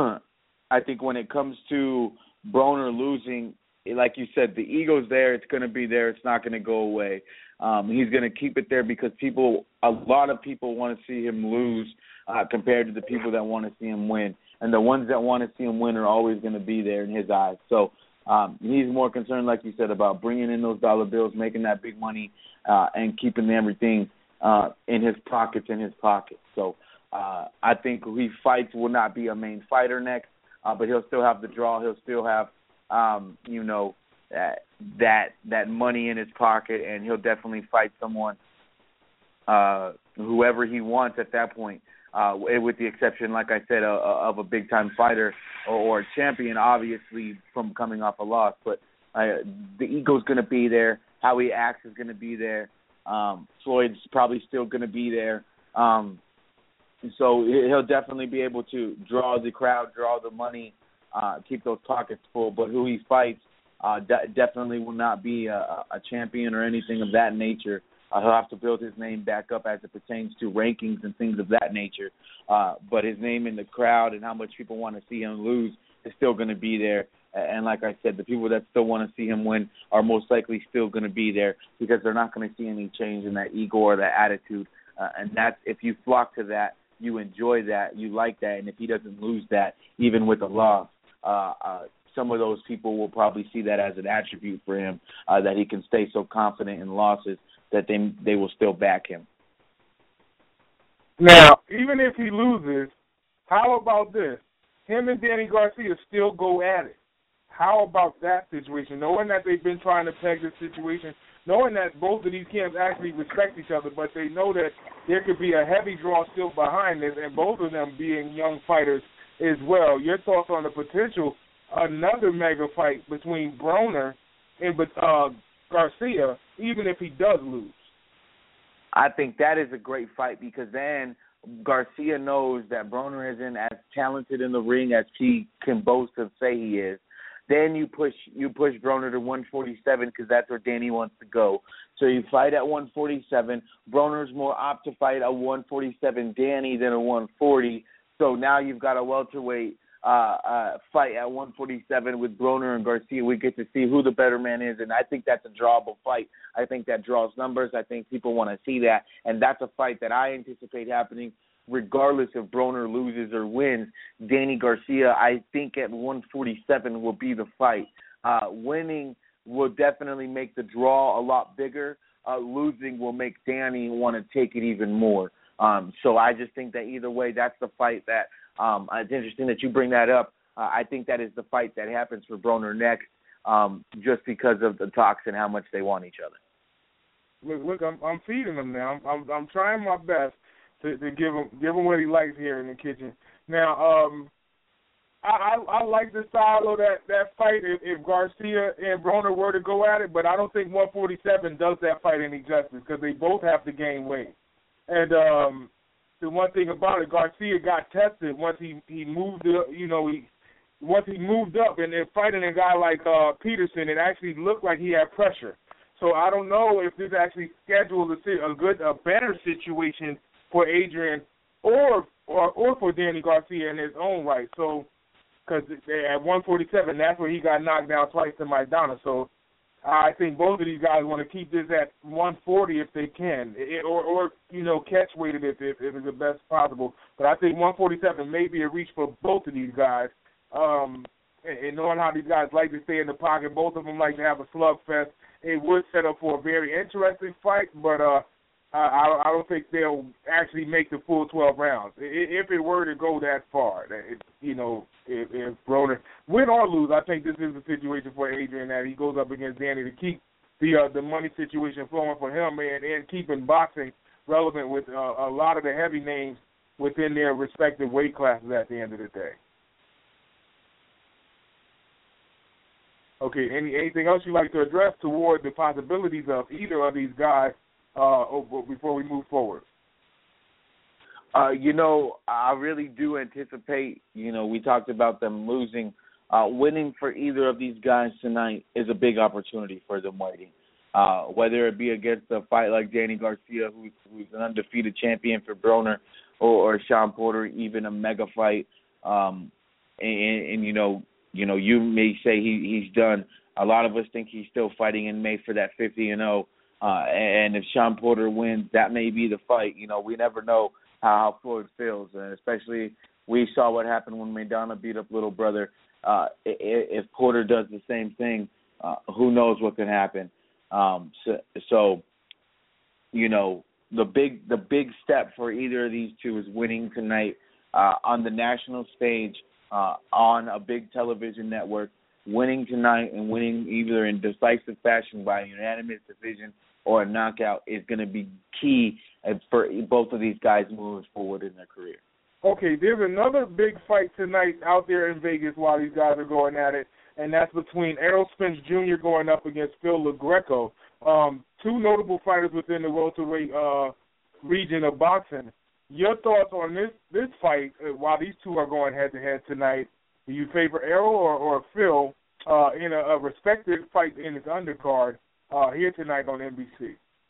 I think when it comes to Broner losing, like you said, the ego's there. It's going to be there. It's not going to go away. Um, he's going to keep it there because people, a lot of people want to see him lose uh, compared to the people that want to see him win. And the ones that want to see him win are always going to be there in his eyes. So um, he's more concerned, like you said, about bringing in those dollar bills, making that big money, uh, and keeping everything uh, in his pockets, in his pockets. So uh, I think who he fights will not be a main fighter next, uh, but he'll still have the draw. He'll still have, um, you know, that, that that money in his pocket, and he'll definitely fight someone, uh, whoever he wants at that point. Uh, with the exception, like I said, uh, of a big-time fighter or, or a champion, obviously, from coming off a loss. But uh, the ego's going to be there. How he acts is going to be there. Um, Floyd's probably still going to be there. Um, so he'll definitely be able to draw the crowd, draw the money, uh, keep those pockets full. But who he fights uh, de- definitely will not be a, a champion or anything of that nature. Uh, he'll have to build his name back up as it pertains to rankings and things of that nature. Uh, but his name in the crowd and how much people want to see him lose is still going to be there. And like I said, the people that still want to see him win are most likely still going to be there because they're not going to see any change in that ego or that attitude. Uh, and that's, if you flock to that, you enjoy that, you like that. And if he doesn't lose that, even with a loss, uh, uh, some of those people will probably see that as an attribute for him, uh, that he can stay so confident in losses that they they will still back him. Now, even if he loses, how about this? Him and Danny Garcia still go at it. How about that situation? Knowing that they've been trying to peg this situation, knowing that both of these camps actually respect each other, but they know that there could be a heavy draw still behind this, and both of them being young fighters as well. Your thoughts on the potential another mega fight between Broner and uh, Garcia, even if he does lose. I think that is a great fight because then Garcia knows that Broner isn't as talented in the ring as he can boast and say he is. Then you push you push Broner to one forty-seven because that's where Danny wants to go. So you fight at one forty-seven. Broner's more apt to fight at one forty-seven Danny than a one forty. So now you've got a welterweight uh, uh, fight at one forty-seven with Broner and Garcia. We get to see who the better man is, and I think that's a drawable fight. I think that draws numbers. I think people want to see that, and that's a fight that I anticipate happening regardless if Broner loses or wins. Danny Garcia, I think at one forty-seven will be the fight. Uh, winning will definitely make the draw a lot bigger. Uh, losing will make Danny want to take it even more. Um, so I just think that either way, that's the fight that um, it's interesting that you bring that up. Uh, I think that is the fight that happens for Broner next, um, just because of the talks and how much they want each other. Look, look, I'm, I'm feeding him now. I'm, I'm, I'm trying my best to, to give him give him what he likes here in the kitchen. Now, um, I, I, I like the style of that, that fight if, if Garcia and Broner were to go at it, but I don't think one forty-seven does that fight any justice because they both have to gain weight. And um, the one thing about it, Garcia got tested once he, he moved, up, you know, he once he moved up, and then fighting a guy like uh, Peterson, it actually looked like he had pressure. So I don't know if this actually scheduled a, a good, a better situation for Adrian or, or or for Danny Garcia in his own right. So, because at one forty-seven, that's where he got knocked down twice to Maidana. So I think both of these guys want to keep this at one forty if they can, it, or, or, you know, catch weighted if, if, if it's the best possible. But I think one forty-seven may be a reach for both of these guys. Um, and, and knowing how these guys like to stay in the pocket, both of them like to have a slugfest. It would set up for a very interesting fight, but uh, I, I don't think they'll actually make the full twelve rounds. If it were to go that far, it, you know, if, if Broner win or lose, I think this is a situation for Adrian that he goes up against Danny to keep the uh, the money situation flowing for him and, and keeping boxing relevant with uh, a lot of the heavy names within their respective weight classes at the end of the day. Okay, any anything else you'd like to address toward the possibilities of either of these guys uh, before we move forward? Uh, you know, I really do anticipate, you know, we talked about them losing. Uh, winning for either of these guys tonight is a big opportunity for them waiting. Uh, whether it be against a fight like Danny Garcia, who's, who's an undefeated champion for Broner, or, or Sean Porter, even a mega fight. Um, and, and, you know, You know, you may say he, he's done. A lot of us think he's still fighting in May for that fifty and oh. Uh, and if Sean Porter wins, that may be the fight. You know, we never know how, how Floyd feels, and especially we saw what happened when Maidana beat up Little Brother. Uh, if Porter does the same thing, uh, who knows what could happen. Um, so, so, you know, the big the big step for either of these two is winning tonight uh, on the national stage. Uh, on a big television network, winning tonight and winning either in decisive fashion by a unanimous decision or a knockout is going to be key for both of these guys moving forward in their career. Okay, there's another big fight tonight out there in Vegas while these guys are going at it, and that's between Errol Spence Junior going up against Phil LaGreco, um, two notable fighters within the welterweight uh, region of boxing. Your thoughts on this this fight uh, while these two are going head-to-head tonight? Do you favor Errol or, or Phil uh, in a, a respected fight in his undercard uh, here tonight on N B C?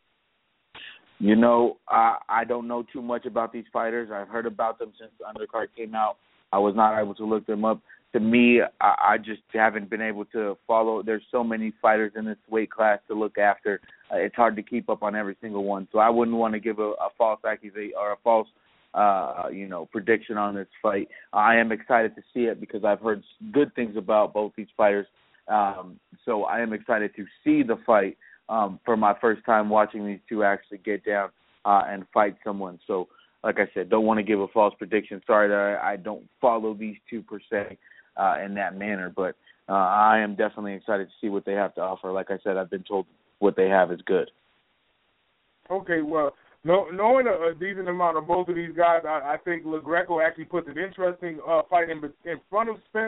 You know, I, I don't know too much about these fighters. I've heard about them since the undercard came out. I was not able to look them up. To me, I, I just haven't been able to follow. There's so many fighters in this weight class to look after. Uh, it's hard to keep up on every single one. So I wouldn't want to give a, a false accusation or a false, uh, you know, prediction on this fight. I am excited to see it because I've heard good things about both these fighters. Um, so I am excited to see the fight um, for my first time watching these two actually get down uh, and fight someone. So, like I said, don't want to give a false prediction. Sorry that I, I don't follow these two per se uh, in that manner, but uh, I am definitely excited to see what they have to offer. Like I said, I've been told what they have is good. Okay, well, no, knowing a, a decent amount of both of these guys, I, I think LaGreco actually puts an interesting uh, fight in, in front of Spence.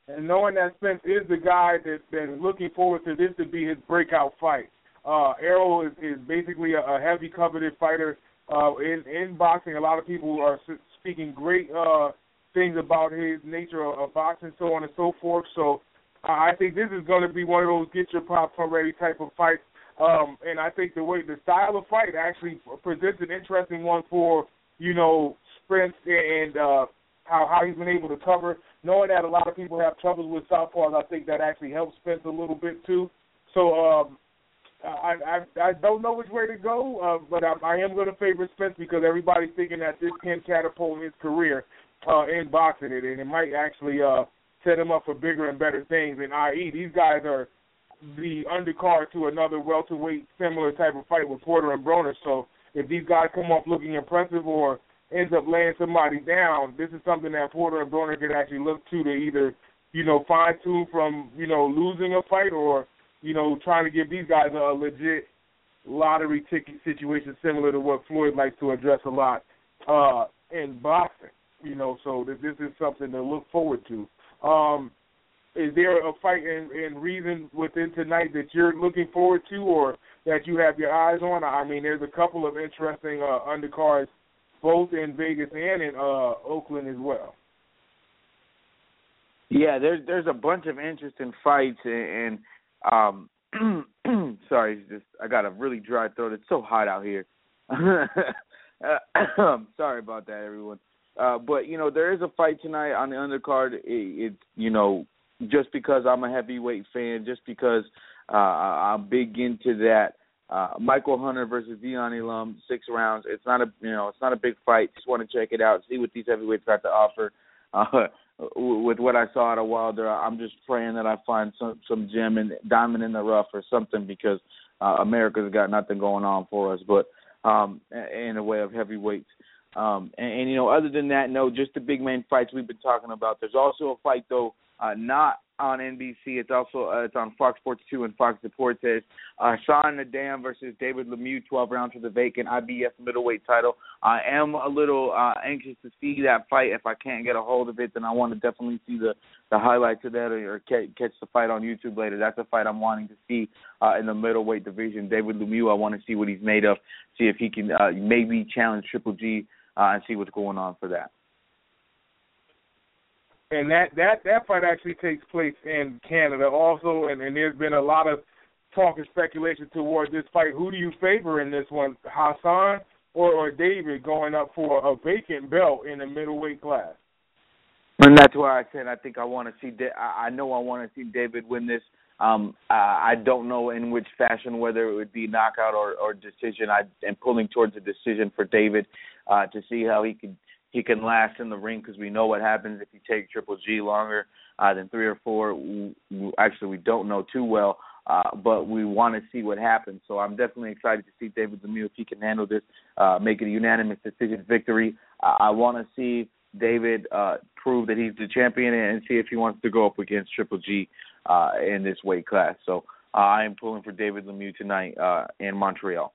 and knowing that Spence is the guy that, that is looking forward to this to be his breakout fight. Uh, Errol is, is basically a, a heavy coveted fighter uh, in, in boxing. A lot of people are speaking great uh, things about his nature of, of boxing, so on and so forth. So uh, I think this is going to be one of those get your popcorn ready type of fights. Um, and I think the way the style of fight actually presents an interesting one for, you know, Spence and uh, how, how he's been able to cover. Knowing that a lot of people have troubles with southpaws, I think that actually helps Spence a little bit too. So um, I, I I don't know which way to go, uh, but I, I am going to favor Spence because everybody's thinking that this can catapult his career uh, in boxing, it, and it might actually uh, set him up for bigger and better things. And that is, these guys are the undercard to another welterweight similar type of fight with Porter and Broner. So if these guys come off looking impressive or ends up laying somebody down, this is something that Porter and Broner could actually look to to either, you know, fine-tune from, you know, losing a fight or, you know, trying to give these guys a legit lottery ticket situation similar to what Floyd likes to address a lot uh, in boxing, you know, so that this is something to look forward to. Um, is there a fight in, in reason within tonight that you're looking forward to or that you have your eyes on? I mean, there's a couple of interesting uh, undercards both in Vegas and in uh, Oakland as well. Yeah, there's there's a bunch of interesting fights, and, and um, sorry, it's just I got a really dry throat. It's so hot out here. uh, sorry about that, everyone. Uh, but you know, there is a fight tonight on the undercard. It, it you know, just because I'm a heavyweight fan, just because uh, I'm big into that. Uh, Michael Hunter versus Dion Elam, six rounds. It's not a you know it's not a big fight. Just want to check it out, see what these heavyweights got to offer. Uh, with what I saw at a Wilder, I'm just praying that I find some some gem and diamond in the rough or something because uh, America's got nothing going on for us, but um, in a way of heavyweights. Um, and, and you know, other than that, no, just the big main fights we've been talking about. There's also a fight though, uh, not on N B C. It's also uh, it's on Fox Sports two and Fox Deportes. Uh, Sean Nadam versus David Lemieux, twelve rounds for the vacant I B F middleweight title. I am a little uh, anxious to see that fight. If I can't get a hold of it, then I want to definitely see the, the highlights of that or, or catch, catch the fight on YouTube later. That's a fight I'm wanting to see uh, in the middleweight division. David Lemieux, I want to see what he's made of, see if he can uh, maybe challenge Triple G uh, and see what's going on for that. And that, that, that fight actually takes place in Canada also, and, and there's been a lot of talk and speculation towards this fight. Who do you favor in this one, Hassan or, or David going up for a vacant belt in the middleweight class? And that's why I said I think I want to see – I know I want to see David win this. Um, uh, I don't know in which fashion, whether it would be knockout or, or decision. I am pulling towards a decision for David uh, to see how he can – he can last in the ring because we know what happens if you take Triple G longer uh, than three or four. We, we, actually, we don't know too well, uh, but we want to see what happens. So I'm definitely excited to see David Lemieux if he can handle this, uh, make it a unanimous decision victory. Uh, I want to see David uh, prove that he's the champion and see if he wants to go up against Triple G uh, in this weight class. So uh, I am pulling for David Lemieux tonight uh, in Montreal.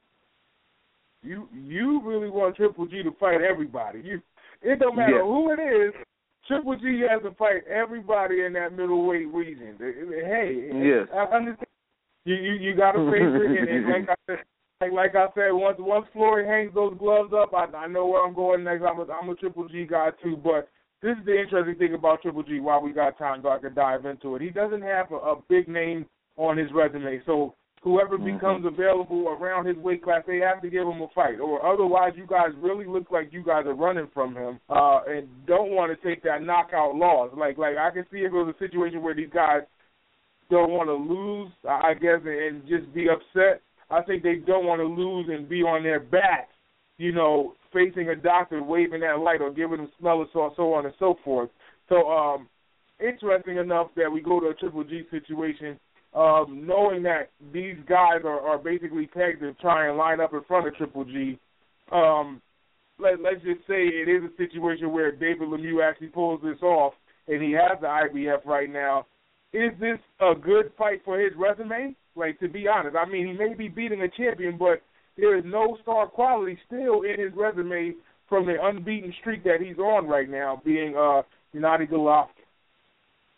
You you really want Triple G to fight everybody. You. It don't matter yeah. who it is. Triple G has to fight everybody in that middleweight region. Hey, yes. I understand. You you, you got a favorite, and, and like I said, like, like I said, once once Floyd hangs those gloves up, I, I know where I'm going next. I'm a, I'm a Triple G guy too. But this is the interesting thing about Triple G. While we got time, so I can dive into it. He doesn't have a, a big name on his resume, so whoever mm-hmm. becomes available around his weight class, they have to give him a fight. Or otherwise, you guys really look like you guys are running from him uh, and don't want to take that knockout loss. Like, like I can see if it was a situation where these guys don't want to lose, I guess, and just be upset. I think they don't want to lose and be on their backs, you know, facing a doctor, waving that light or giving them smell or so on and so forth. So um, interesting enough that we go to a Triple G situation, Um, knowing that these guys are, are basically pegged to try and line up in front of Triple G. Um, let, let's just say it is a situation where David Lemieux actually pulls this off and he has the I B F right now. Is this a good fight for his resume? Like, to be honest, I mean, he may be beating a champion, but there is no star quality still in his resume from the unbeaten streak that he's on right now, being uh, Gennady Golovkin.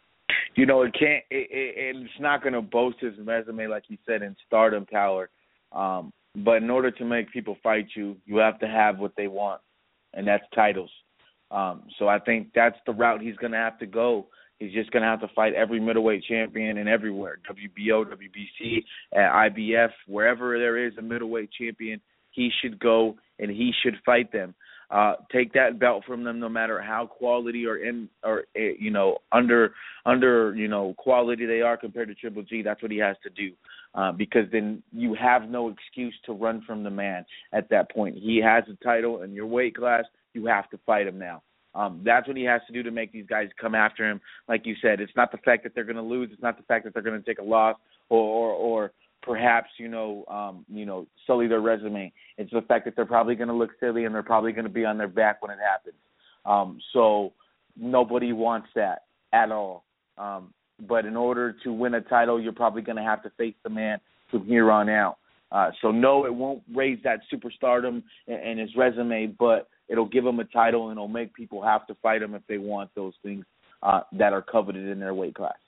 You know, it can't. It, it, it's not going to boast his resume, like you said, in stardom power. Um, but in order to make people fight you, you have to have what they want, and that's titles. Um, so I think that's the route he's going to have to go. He's just going to have to fight every middleweight champion and everywhere, W B O, W B C, at I B F, wherever there is a middleweight champion, he should go and he should fight them. Uh, take that belt from them, no matter how quality or in or you know under under you know quality they are compared to Triple G. That's what he has to do, uh, because then you have no excuse to run from the man at that point. He has a title in your weight class. You have to fight him now. Um, that's what he has to do to make these guys come after him. Like you said, it's not the fact that they're going to lose. It's not the fact that they're going to take a loss or or, or perhaps, you know, um, you know, sully their resume. It's the fact that they're probably going to look silly and they're probably going to be on their back when it happens. Um, so nobody wants that at all. Um, but in order to win a title, you're probably going to have to face the man from here on out. Uh, so no, it won't raise that superstardom in, in his resume, but it'll give him a title and it'll make people have to fight him if they want those things uh, that are coveted in their weight class.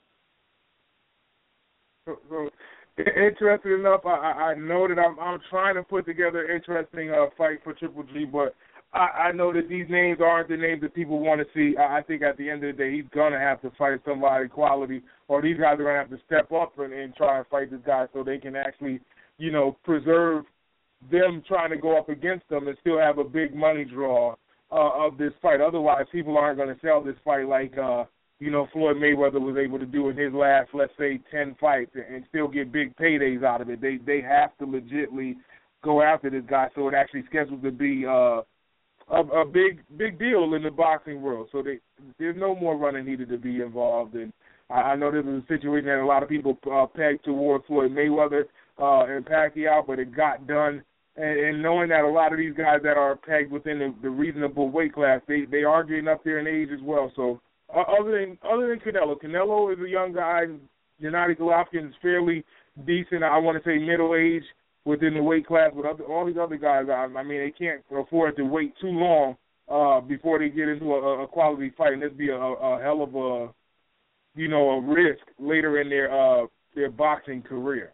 So, so interesting enough, I, I know that I'm, I'm trying to put together an interesting uh, fight for Triple G, but I, I know that these names aren't the names that people want to see. I, I think at the end of the day, he's going to have to fight somebody quality, or these guys are going to have to step up and, and try and fight this guy so they can actually, you know, preserve them trying to go up against them and still have a big money draw uh, of this fight. Otherwise, people aren't going to sell this fight like, uh, you know, Floyd Mayweather was able to do in his last, let's say, ten fights and still get big paydays out of it. They they have to legitly go after this guy, so it actually scheduled to be uh, a, a big big deal in the boxing world. So they, there's no more running needed to be involved. And I, I know this is a situation that a lot of people uh, pegged towards Floyd Mayweather uh, and Pacquiao, but it got done. And, and knowing that a lot of these guys that are pegged within the, the reasonable weight class, they, they are getting up there in age as well. So uh, other than other than Canelo, Canelo is a young guy. Gennady Golovkin is fairly decent. I want to say middle age within the weight class. But other, all these other guys, I, I mean, they can't afford to wait too long uh, before they get into a, a quality fight, and this be a, a hell of a, you know, a risk later in their uh, their boxing career.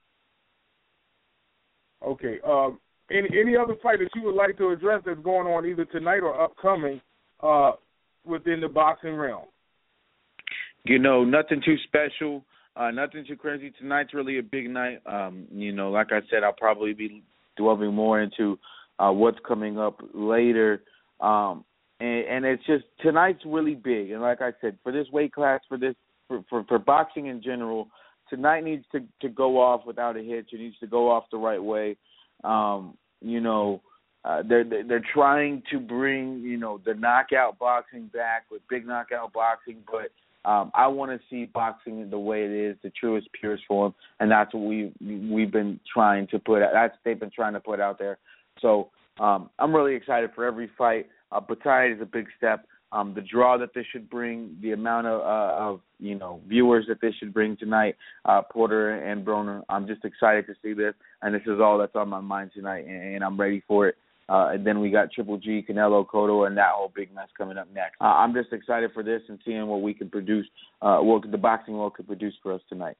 Okay. Um, any any other fight that you would like to address that's going on either tonight or upcoming uh, within the boxing realm? You know, nothing too special, uh, nothing too crazy. Tonight's really a big night. Um, you know, like I said, I'll probably be delving more into uh, what's coming up later. Um, and, and it's just tonight's really big. And like I said, for this weight class, for this for, for, for boxing in general, tonight needs to, to go off without a hitch. It needs to go off the right way. Um, you know, uh, they're they're trying to bring, you know, the knockout boxing back with big knockout boxing, but um, I want to see boxing the way it is, the truest, purest form, and that's what we we've been trying to put. That's what they've been trying to put out there. So um, I'm really excited for every fight. Uh, but tonight is a big step. Um, the draw that this should bring, the amount of, uh, of you know viewers that this should bring tonight, uh, Porter and Broner. I'm just excited to see this, and this is all that's on my mind tonight, and, and I'm ready for it. Uh, and then we got Triple G, Canelo, Cotto, and that whole big mess coming up next. Uh, I'm just excited for this and seeing what we can produce, uh, what the boxing world could produce for us tonight.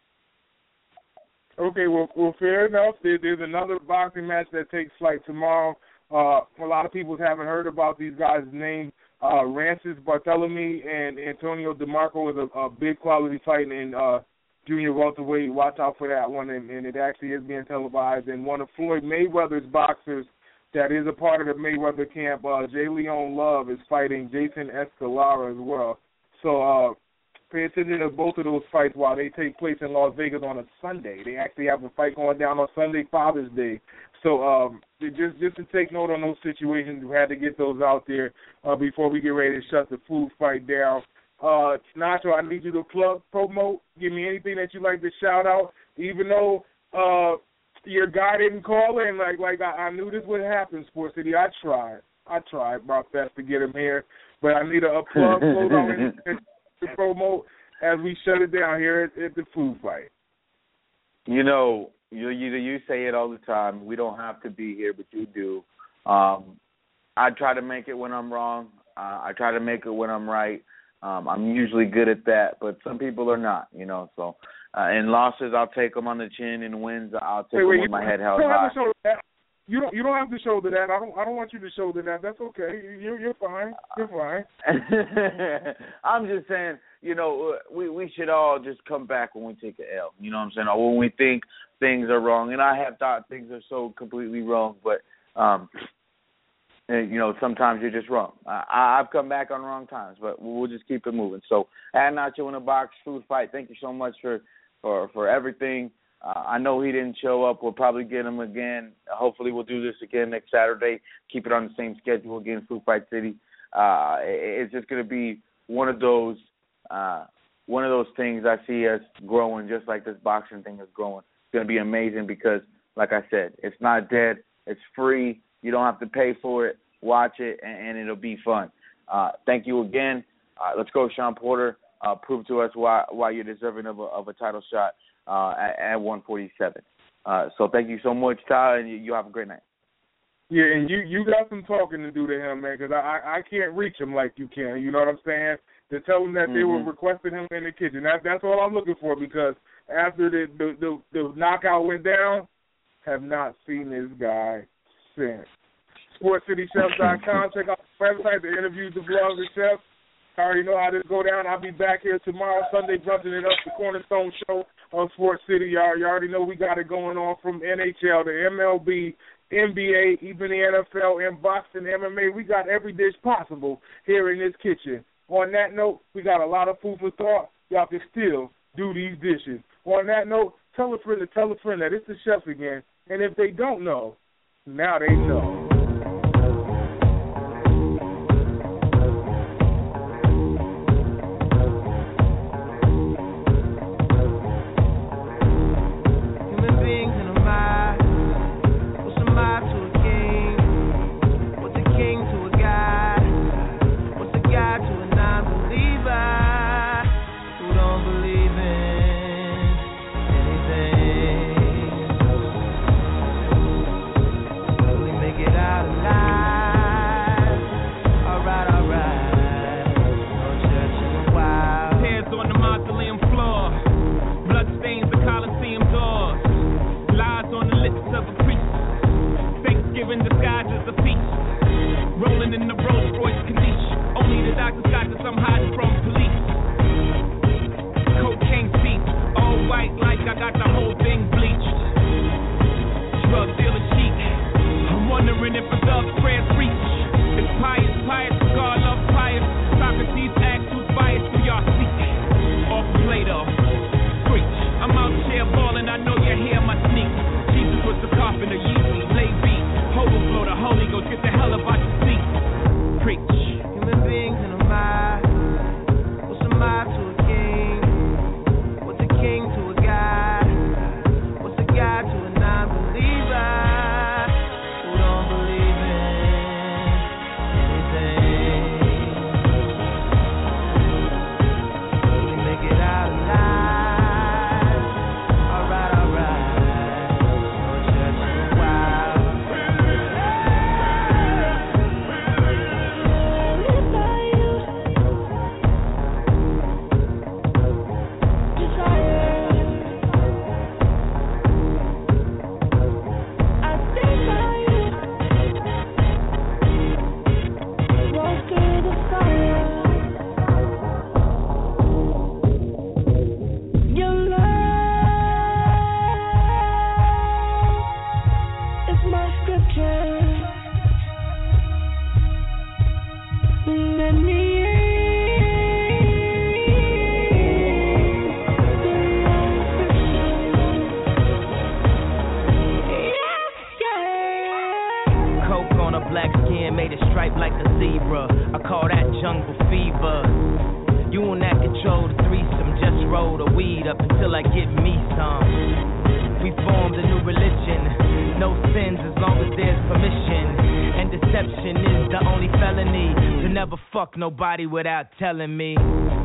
Okay, well, well fair enough. There, there's another boxing match that takes flight tomorrow. Uh, a lot of people haven't heard about these guys' names. Uh, Rances Barthelemy and Antonio DeMarco is a, a big quality fight in uh, junior welterweight. Watch out for that one, and, and it actually is being televised. And one of Floyd Mayweather's boxers that is a part of the Mayweather camp, uh, J. Leon Love, is fighting Jason Escalara as well. So uh, pay attention to both of those fights while they take place in Las Vegas on a Sunday. They actually have a fight going down on Sunday, Father's Day. So um, just just to take note on those situations, we had to get those out there uh, before we get ready to shut the food fight down. Uh, Nacho, I need you to plug, promote, give me anything that you'd like to shout out, even though uh, your guy didn't call in. Like like I, I knew this would happen, Sports City. I tried. I tried my best to get him here, but I need a, a plug, close on to promote as we shut it down here at, at the food fight. You know, You, you you say it all the time. We don't have to be here, but you do. Um, I try to make it when I'm wrong. Uh, I try to make it when I'm right. Um, I'm usually good at that, but some people are not, you know. So uh, in losses, I'll take them on the chin. In wins, I'll take wait, them wait, with my head held high. You don't. You don't have to shoulder that. I don't. I don't want you to shoulder that. That's okay. You're. You're fine. You're fine. I'm just saying. You know, we we should all just come back when we take an L. You know what I'm saying? Or when we think things are wrong, and I have thought things are so completely wrong. But um, and, you know, sometimes you're just wrong. I, I've come back on wrong times, but we'll just keep it moving. So, Ad Nacho in a Box, Food Fight. Thank you so much for for for everything. Uh, I know he didn't show up. We'll probably get him again. Hopefully we'll do this again next Saturday. Keep it on the same schedule again, Food Fight City. Uh, it's just going to be one of those uh, one of those things I see us growing, just like this boxing thing is growing. It's going to be amazing because, like I said, it's not dead. It's free. You don't have to pay for it. Watch it, and, and it'll be fun. Uh, thank you again. Uh, let's go, Shawn Porter. Uh, prove to us why why you're deserving of a, of a title shot. Uh, at, at one forty-seven. Uh, so thank you so much, Ty, and you, you have a great night. Yeah, and you, you got some talking to do to him, man, because I, I I can't reach him like you can. You know what I'm saying? To tell him that mm-hmm. they were requesting him in the kitchen. That, that's all I'm looking for because after the, the, the, the knockout went down, have not seen this guy since. Sports City Chefs dot com. Check out the website, the interviews, the vlogs, the chefs. I already know how this go down. I'll be back here tomorrow, Sunday, brunching it up, the Cornerstone Show on Sports City. Y'all, you already know we got it going on from N H L to M L B, N B A, even the N F L, and boxing, M M A. We got every dish possible here in this kitchen. On that note, we got a lot of food for thought. Y'all can still do these dishes. On that note, tell a friend to tell a friend that it's the chefs again. And if they don't know, now they know. Nobody without telling me.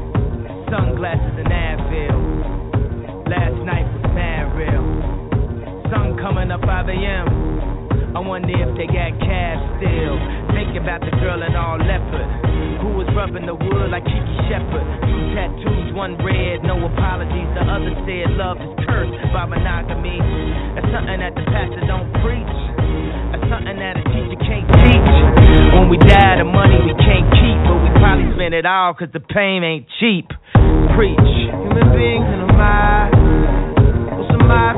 Sunglasses and Advil. Last night was mad real. Sun coming up five a.m. I wonder if they got cash still. Think about the girl in all leopard who was rubbing the wood like Kiki Shepard. Two tattoos, one red, no apologies. The other said love is cursed by monogamy. That's something that the pastor don't preach. That's something that a teacher can't teach. When we die, the money we can't keep, but we probably spend it all cause the pain ain't cheap. Preach. Human beings in a mob. What's a mob